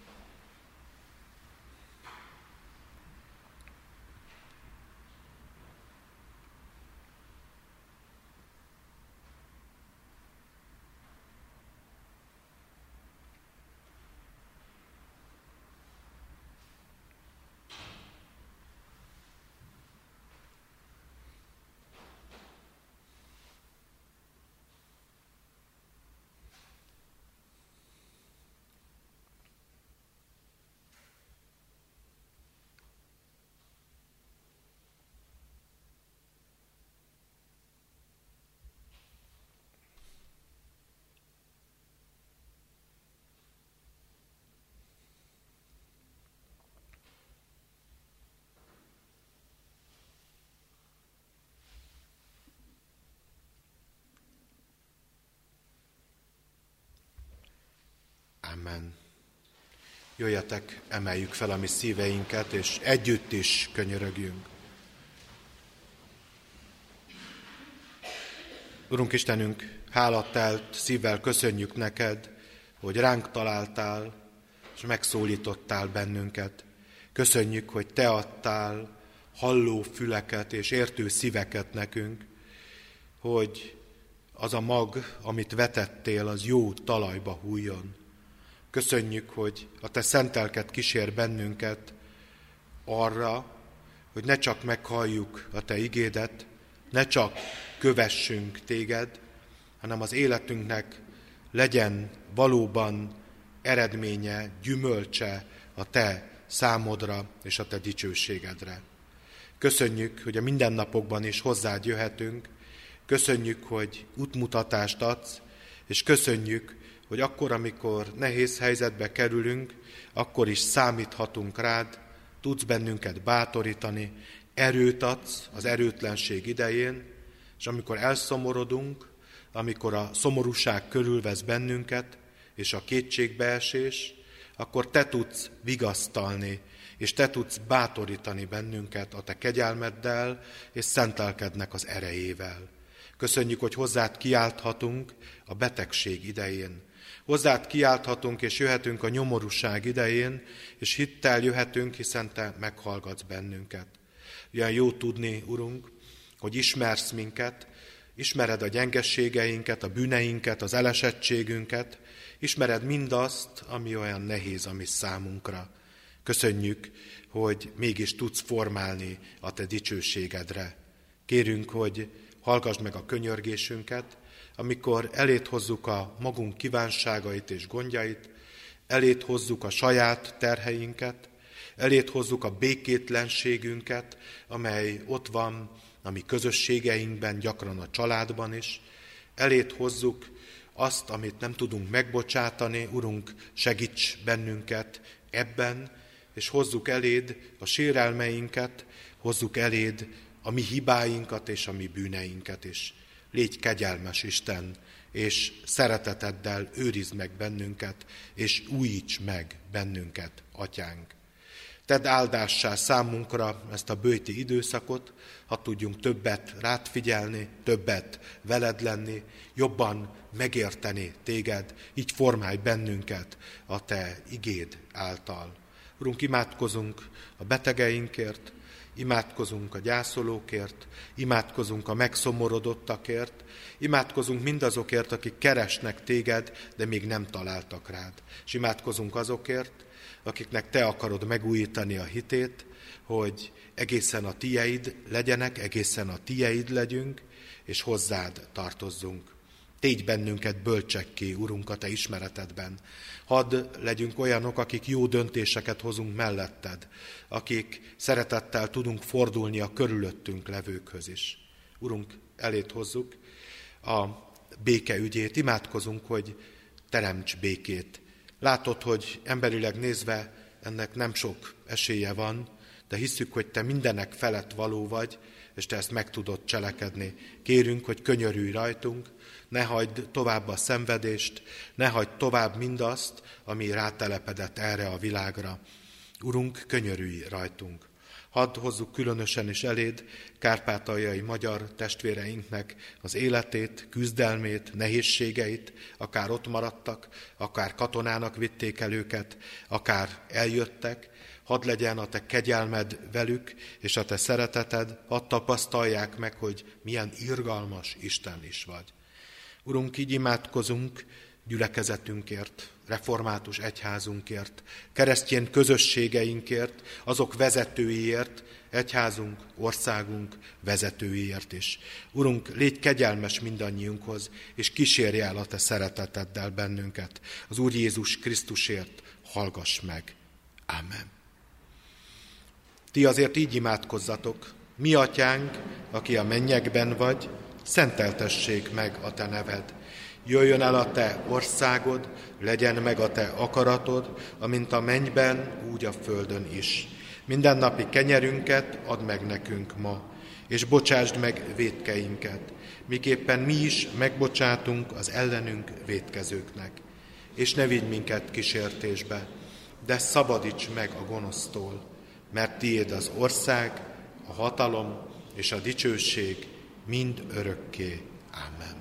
Amen. Jöjjetek, emeljük fel a mi szíveinket, és együtt is könyörögjünk. Urunk Istenünk, hálatelt szívvel köszönjük neked, hogy ránk találtál, és megszólítottál bennünket. Köszönjük, hogy te adtál halló füleket és értő szíveket nekünk, hogy az a mag, amit vetettél, az jó talajba hújjon. Köszönjük, hogy a Te szent lelked kísér bennünket arra, hogy ne csak meghalljuk a Te igédet, ne csak kövessünk Téged, hanem az életünknek legyen valóban eredménye, gyümölcse a Te számodra és a Te dicsőségedre. Köszönjük, hogy a mindennapokban is hozzád jöhetünk, köszönjük, hogy útmutatást adsz, és köszönjük, hogy akkor, amikor nehéz helyzetbe kerülünk, akkor is számíthatunk rád, tudsz bennünket bátorítani, erőt adsz az erőtlenség idején, és amikor elszomorodunk, amikor a szomorúság körülvesz bennünket, és a kétségbeesés, akkor Te tudsz vigasztalni, és Te tudsz bátorítani bennünket a Te kegyelmeddel és szent lelkednek az erejével. Köszönjük, hogy hozzád kiálthatunk a betegség idején. Hozzád kiálthatunk és jöhetünk a nyomorúság idején, és hittel jöhetünk, hiszen Te meghallgatsz bennünket. Olyan jó tudni, Urunk, hogy ismersz minket, ismered a gyengességeinket, a bűneinket, az elesettségünket, ismered mindazt, ami olyan nehéz a mi számunkra. Köszönjük, hogy mégis tudsz formálni a Te dicsőségedre. Kérünk, hogy hallgass meg a könyörgésünket, amikor eléd hozzuk a magunk kívánságait és gondjait, eléd hozzuk a saját terheinket, eléd hozzuk a békétlenségünket, amely ott van a mi közösségeinkben, gyakran a családban is, eléd hozzuk azt, amit nem tudunk megbocsátani, Urunk, segíts bennünket ebben, és hozzuk eléd a sérelmeinket, hozzuk eléd a mi hibáinkat és a mi bűneinket is. Légy kegyelmes, Isten, és szereteteddel őrizd meg bennünket, és újíts meg bennünket, Atyánk. Tedd áldássá számunkra ezt a böjti időszakot, ha tudjunk többet rád figyelni, többet veled lenni, jobban megérteni téged, így formálj bennünket a te igéd által. Urunk, imádkozunk a betegeinkért, imádkozunk a gyászolókért, imádkozunk a megszomorodottakért, imádkozunk mindazokért, akik keresnek téged, de még nem találtak rád. És imádkozunk azokért, akiknek te akarod megújítani a hitét, hogy egészen a tieid legyenek, egészen a tieid legyünk, és hozzád tartozzunk. Tégy bennünket bölcsekké, Urunk, a te ismeretedben. Hadd legyünk olyanok, akik jó döntéseket hozunk melletted, akik szeretettel tudunk fordulni a körülöttünk levőkhöz is. Urunk, eléd hozzuk a béke ügyét, imádkozunk, hogy teremts békét. Látod, hogy emberileg nézve ennek nem sok esélye van, de hisszük, hogy te mindenek felett való vagy, és te ezt meg tudod cselekedni. Kérünk, hogy könyörülj rajtunk, ne hagyd tovább a szenvedést, ne hagyd tovább mindazt, ami rátelepedett erre a világra. Urunk, könyörülj rajtunk. Hadd hozzuk különösen is eléd kárpátaljai magyar testvéreinknek az életét, küzdelmét, nehézségeit, akár ott maradtak, akár katonának vitték el őket, akár eljöttek. Hadd legyen a te kegyelmed velük, és a te szereteted, hadd tapasztalják meg, hogy milyen irgalmas Isten is vagy. Urunk, így imádkozunk gyülekezetünkért, református egyházunkért, keresztény közösségeinkért, azok vezetőiért, egyházunk, országunk vezetőiért is. Urunk, légy kegyelmes mindannyiunkhoz, és kísérj el a te szereteteddel bennünket. Az Úr Jézus Krisztusért hallgass meg. Ámen. Ti azért így imádkozzatok: mi atyánk, aki a mennyekben vagy, szenteltessék meg a te neved. Jöjjön el a te országod, legyen meg a te akaratod, amint a mennyben, úgy a földön is. Mindennapi kenyerünket add meg nekünk ma, és bocsásd meg vétkeinket, miképpen mi is megbocsátunk az ellenünk vétkezőknek. És ne vigy minket kísértésbe, de szabadíts meg a gonosztól, mert tiéd az ország, a hatalom és a dicsőség mind örökké. Ámen.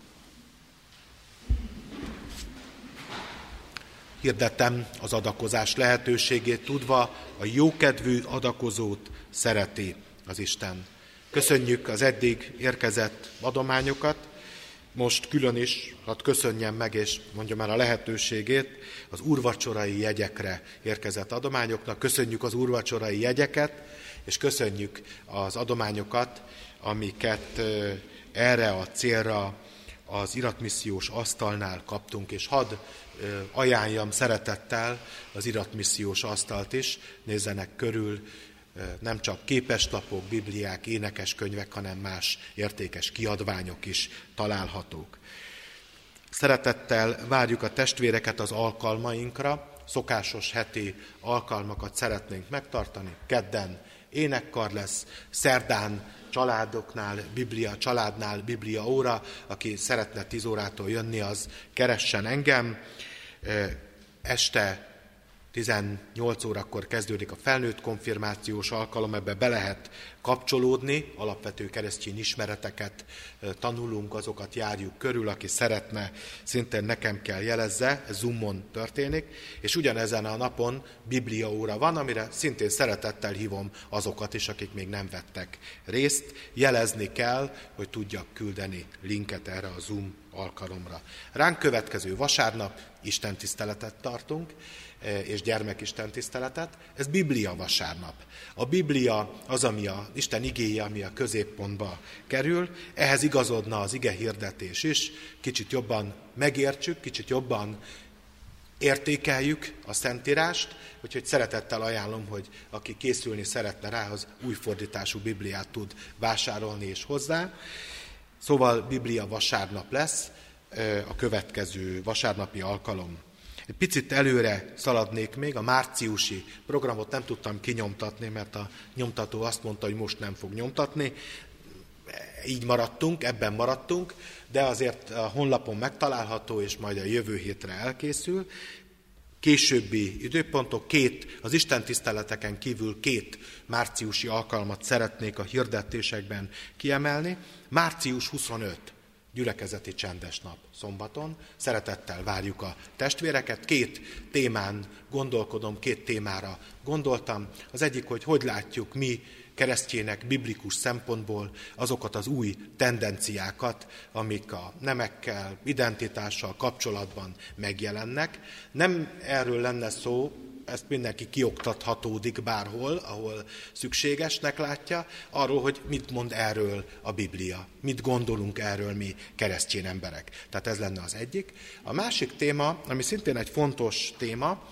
Hirdettem az adakozás lehetőségét, tudva a jókedvű adakozót szereti az Isten. Köszönjük az eddig érkezett adományokat, most külön is, hadd köszönjem meg, és mondjam el a lehetőségét, az úrvacsorai jegyekre érkezett adományoknak. Köszönjük az úrvacsorai jegyeket, és köszönjük az adományokat, amiket erre a célra az iratmissziós asztalnál kaptunk, és hadd ajánljam szeretettel az iratmissziós asztalt is, nézzenek körül, nem csak képeslapok, bibliák, énekeskönyvek, hanem más értékes kiadványok is találhatók. Szeretettel várjuk a testvéreket az alkalmainkra, szokásos heti alkalmakat szeretnénk megtartani, kedden énekkar lesz, szerdán családnál Biblia óra, aki szeretne 10 órától jönni, az keressen engem. Este 18 órakor kezdődik a felnőtt konfirmációs alkalom, ebbe be lehet kapcsolódni, alapvető keresztény ismereteket tanulunk, azokat járjuk körül, aki szeretne, szintén nekem kell jelezze, ez Zoomon történik, és ugyanezen a napon Biblia óra van, amire szintén szeretettel hívom azokat is, akik még nem vettek részt. Jelezni kell, hogy tudjak küldeni linket erre a Zoom alkalomra. Ránk következő vasárnap istentiszteletet tartunk, és gyermekistentiszteletet, ez Biblia vasárnap. A Biblia az, ami a Isten igéje, ami a középpontba kerül, ehhez igazodna az ige hirdetés is, kicsit jobban megértsük, kicsit jobban értékeljük a Szentírást, úgyhogy szeretettel ajánlom, hogy aki készülni szeretne rá, az új fordítású Bibliát tud vásárolni és hozzá. Szóval Biblia vasárnap lesz a következő vasárnapi alkalom. Egy picit előre szaladnék még, a márciusi programot nem tudtam kinyomtatni, mert a nyomtató azt mondta, hogy most nem fog nyomtatni. Így maradtunk, ebben maradtunk, de azért a honlapon megtalálható, és majd a jövő hétre elkészül. Későbbi időpontok, az istentiszteleteken kívül 2 márciusi alkalmat szeretnék a hirdetésekben kiemelni. Március 25. gyülekezeti csendes nap szombaton. Szeretettel várjuk a testvéreket. 2 témán gondolkodom, 2 témára gondoltam. Az egyik, hogy látjuk mi keresztjének biblikus szempontból azokat az új tendenciákat, amik a nemekkel, identitással kapcsolatban megjelennek. Nem erről lenne szó, ezt mindenki kioktathatódik bárhol, ahol szükségesnek látja, arról, hogy mit mond erről a Biblia, mit gondolunk erről mi keresztény emberek. Tehát ez lenne az egyik. A másik téma, ami szintén egy fontos téma,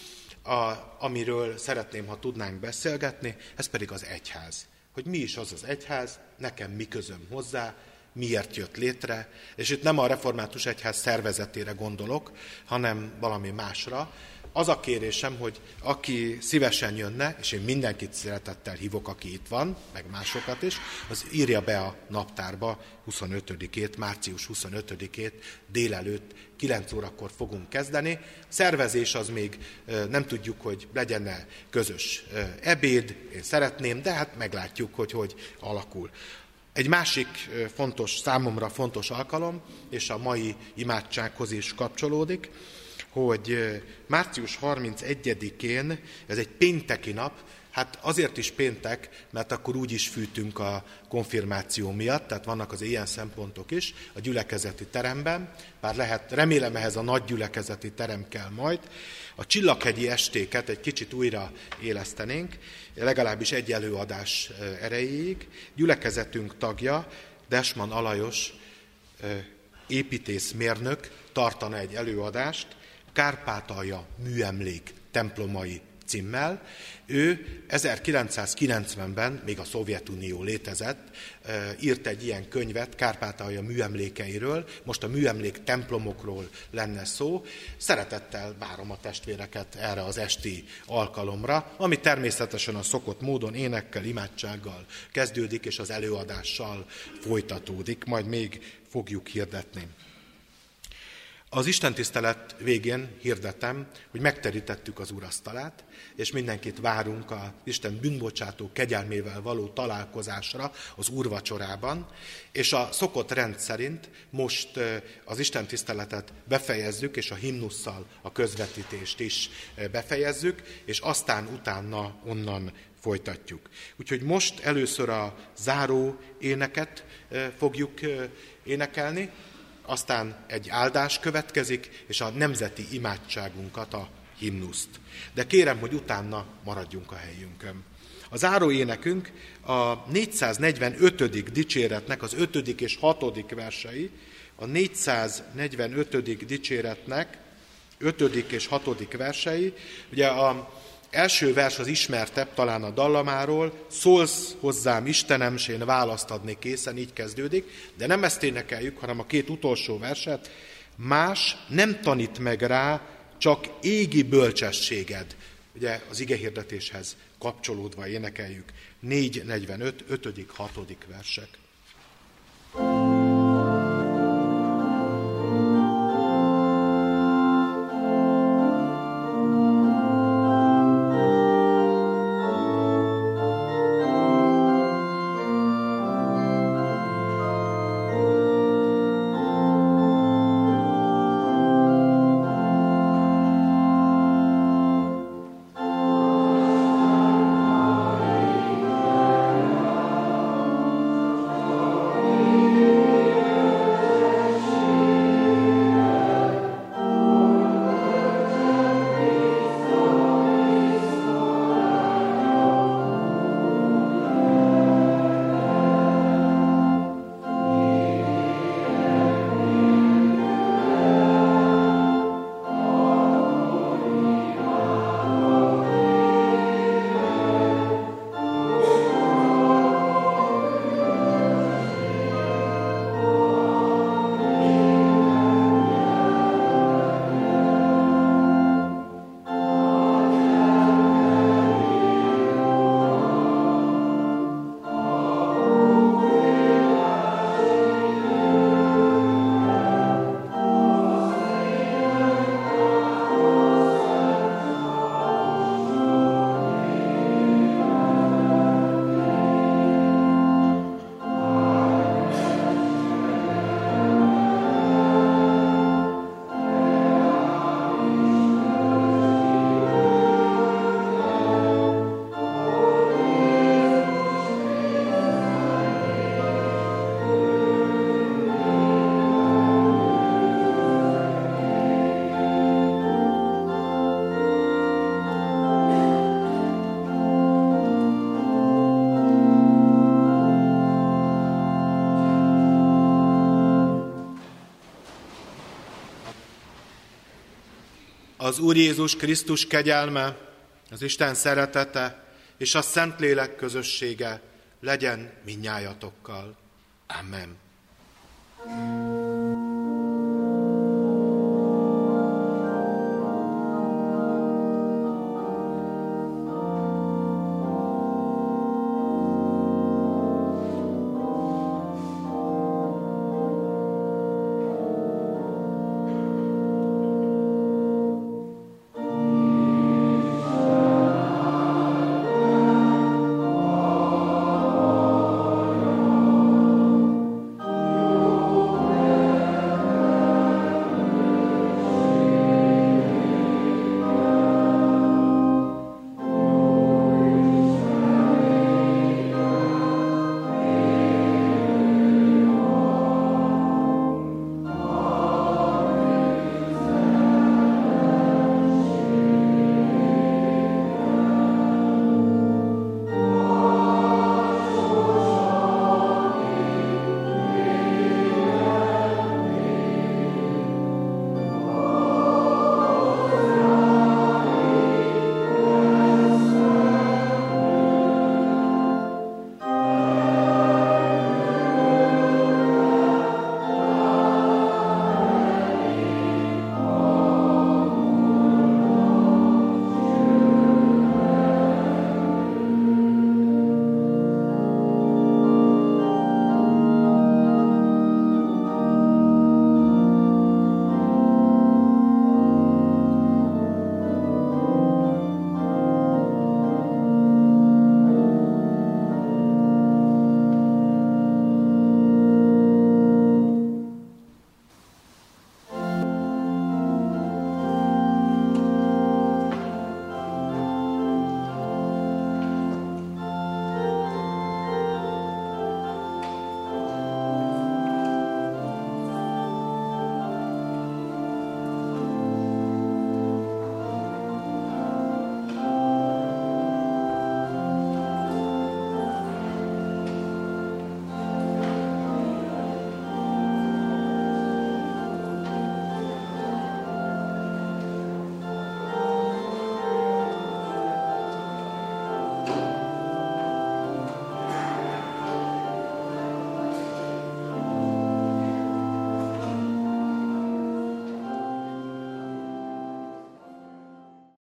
amiről szeretném, ha tudnánk beszélgetni, ez pedig az egyház. Hogy mi is az az egyház, nekem mi közöm hozzá, miért jött létre, és itt nem a református egyház szervezetére gondolok, hanem valami másra. Az a kérésem, hogy aki szívesen jönne, és én mindenkit szeretettel hívok, aki itt van, meg másokat is, az írja be a naptárba 25-ét, március 25-ét délelőtt 9 órakor fogunk kezdeni. A szervezés az még nem tudjuk, hogy legyen-e közös ebéd, én szeretném, de hát meglátjuk, hogy alakul. Egy másik számomra fontos alkalom, és a mai imádsághoz is kapcsolódik, hogy március 31-én, ez egy pénteki nap, hát azért is péntek, mert akkor úgy is fűtünk a konfirmáció miatt, tehát vannak az ilyen szempontok is, a gyülekezeti teremben, bár remélem ehhez a nagy gyülekezeti terem kell majd, a Csillaghegyi estéket egy kicsit újra élesztenénk, legalábbis egy előadás erejéig. Gyülekezetünk tagja, Desman Alajos építészmérnök tartana egy előadást, Kárpátalja műemlék templomai címmel. Ő 1990-ben, még a Szovjetunió létezett, írt egy ilyen könyvet Kárpátalja műemlékeiről, most a műemlék templomokról lenne szó. Szeretettel várom a testvéreket erre az esti alkalomra, ami természetesen a szokott módon énekkel, imádsággal kezdődik, és az előadással folytatódik, majd még fogjuk hirdetni. Az istentisztelet végén hirdetem, hogy megterítettük az úrasztalát, és mindenkit várunk az Isten bűnbocsátó kegyelmével való találkozásra az úrvacsorában, és a szokott rend szerint most az istentiszteletet befejezzük, és a himnusszal a közvetítést is befejezzük, és aztán utána onnan folytatjuk. Úgyhogy most először a záró éneket fogjuk énekelni, aztán egy áldás következik, és a nemzeti imádságunkat, a himnuszt. De kérem, hogy utána maradjunk a helyünkön. A záróénekünk a 445. dicséretnek az 5. és 6. versei, a 445. dicséretnek 5. és 6. versei. Ugye az első vers az ismertebb talán a dallamáról, szólsz hozzám Istenem, s én választ adnék készen, így kezdődik, de nem ezt énekeljük, hanem a két utolsó verset. Más nem tanít meg rá, csak égi bölcsességed. Ugye az igehirdetéshez kapcsolódva énekeljük. 4:45, 5., 6. versek. Az Úr Jézus Krisztus kegyelme, az Isten szeretete és a Szentlélek közössége legyen mindnyájatokkal. Amen.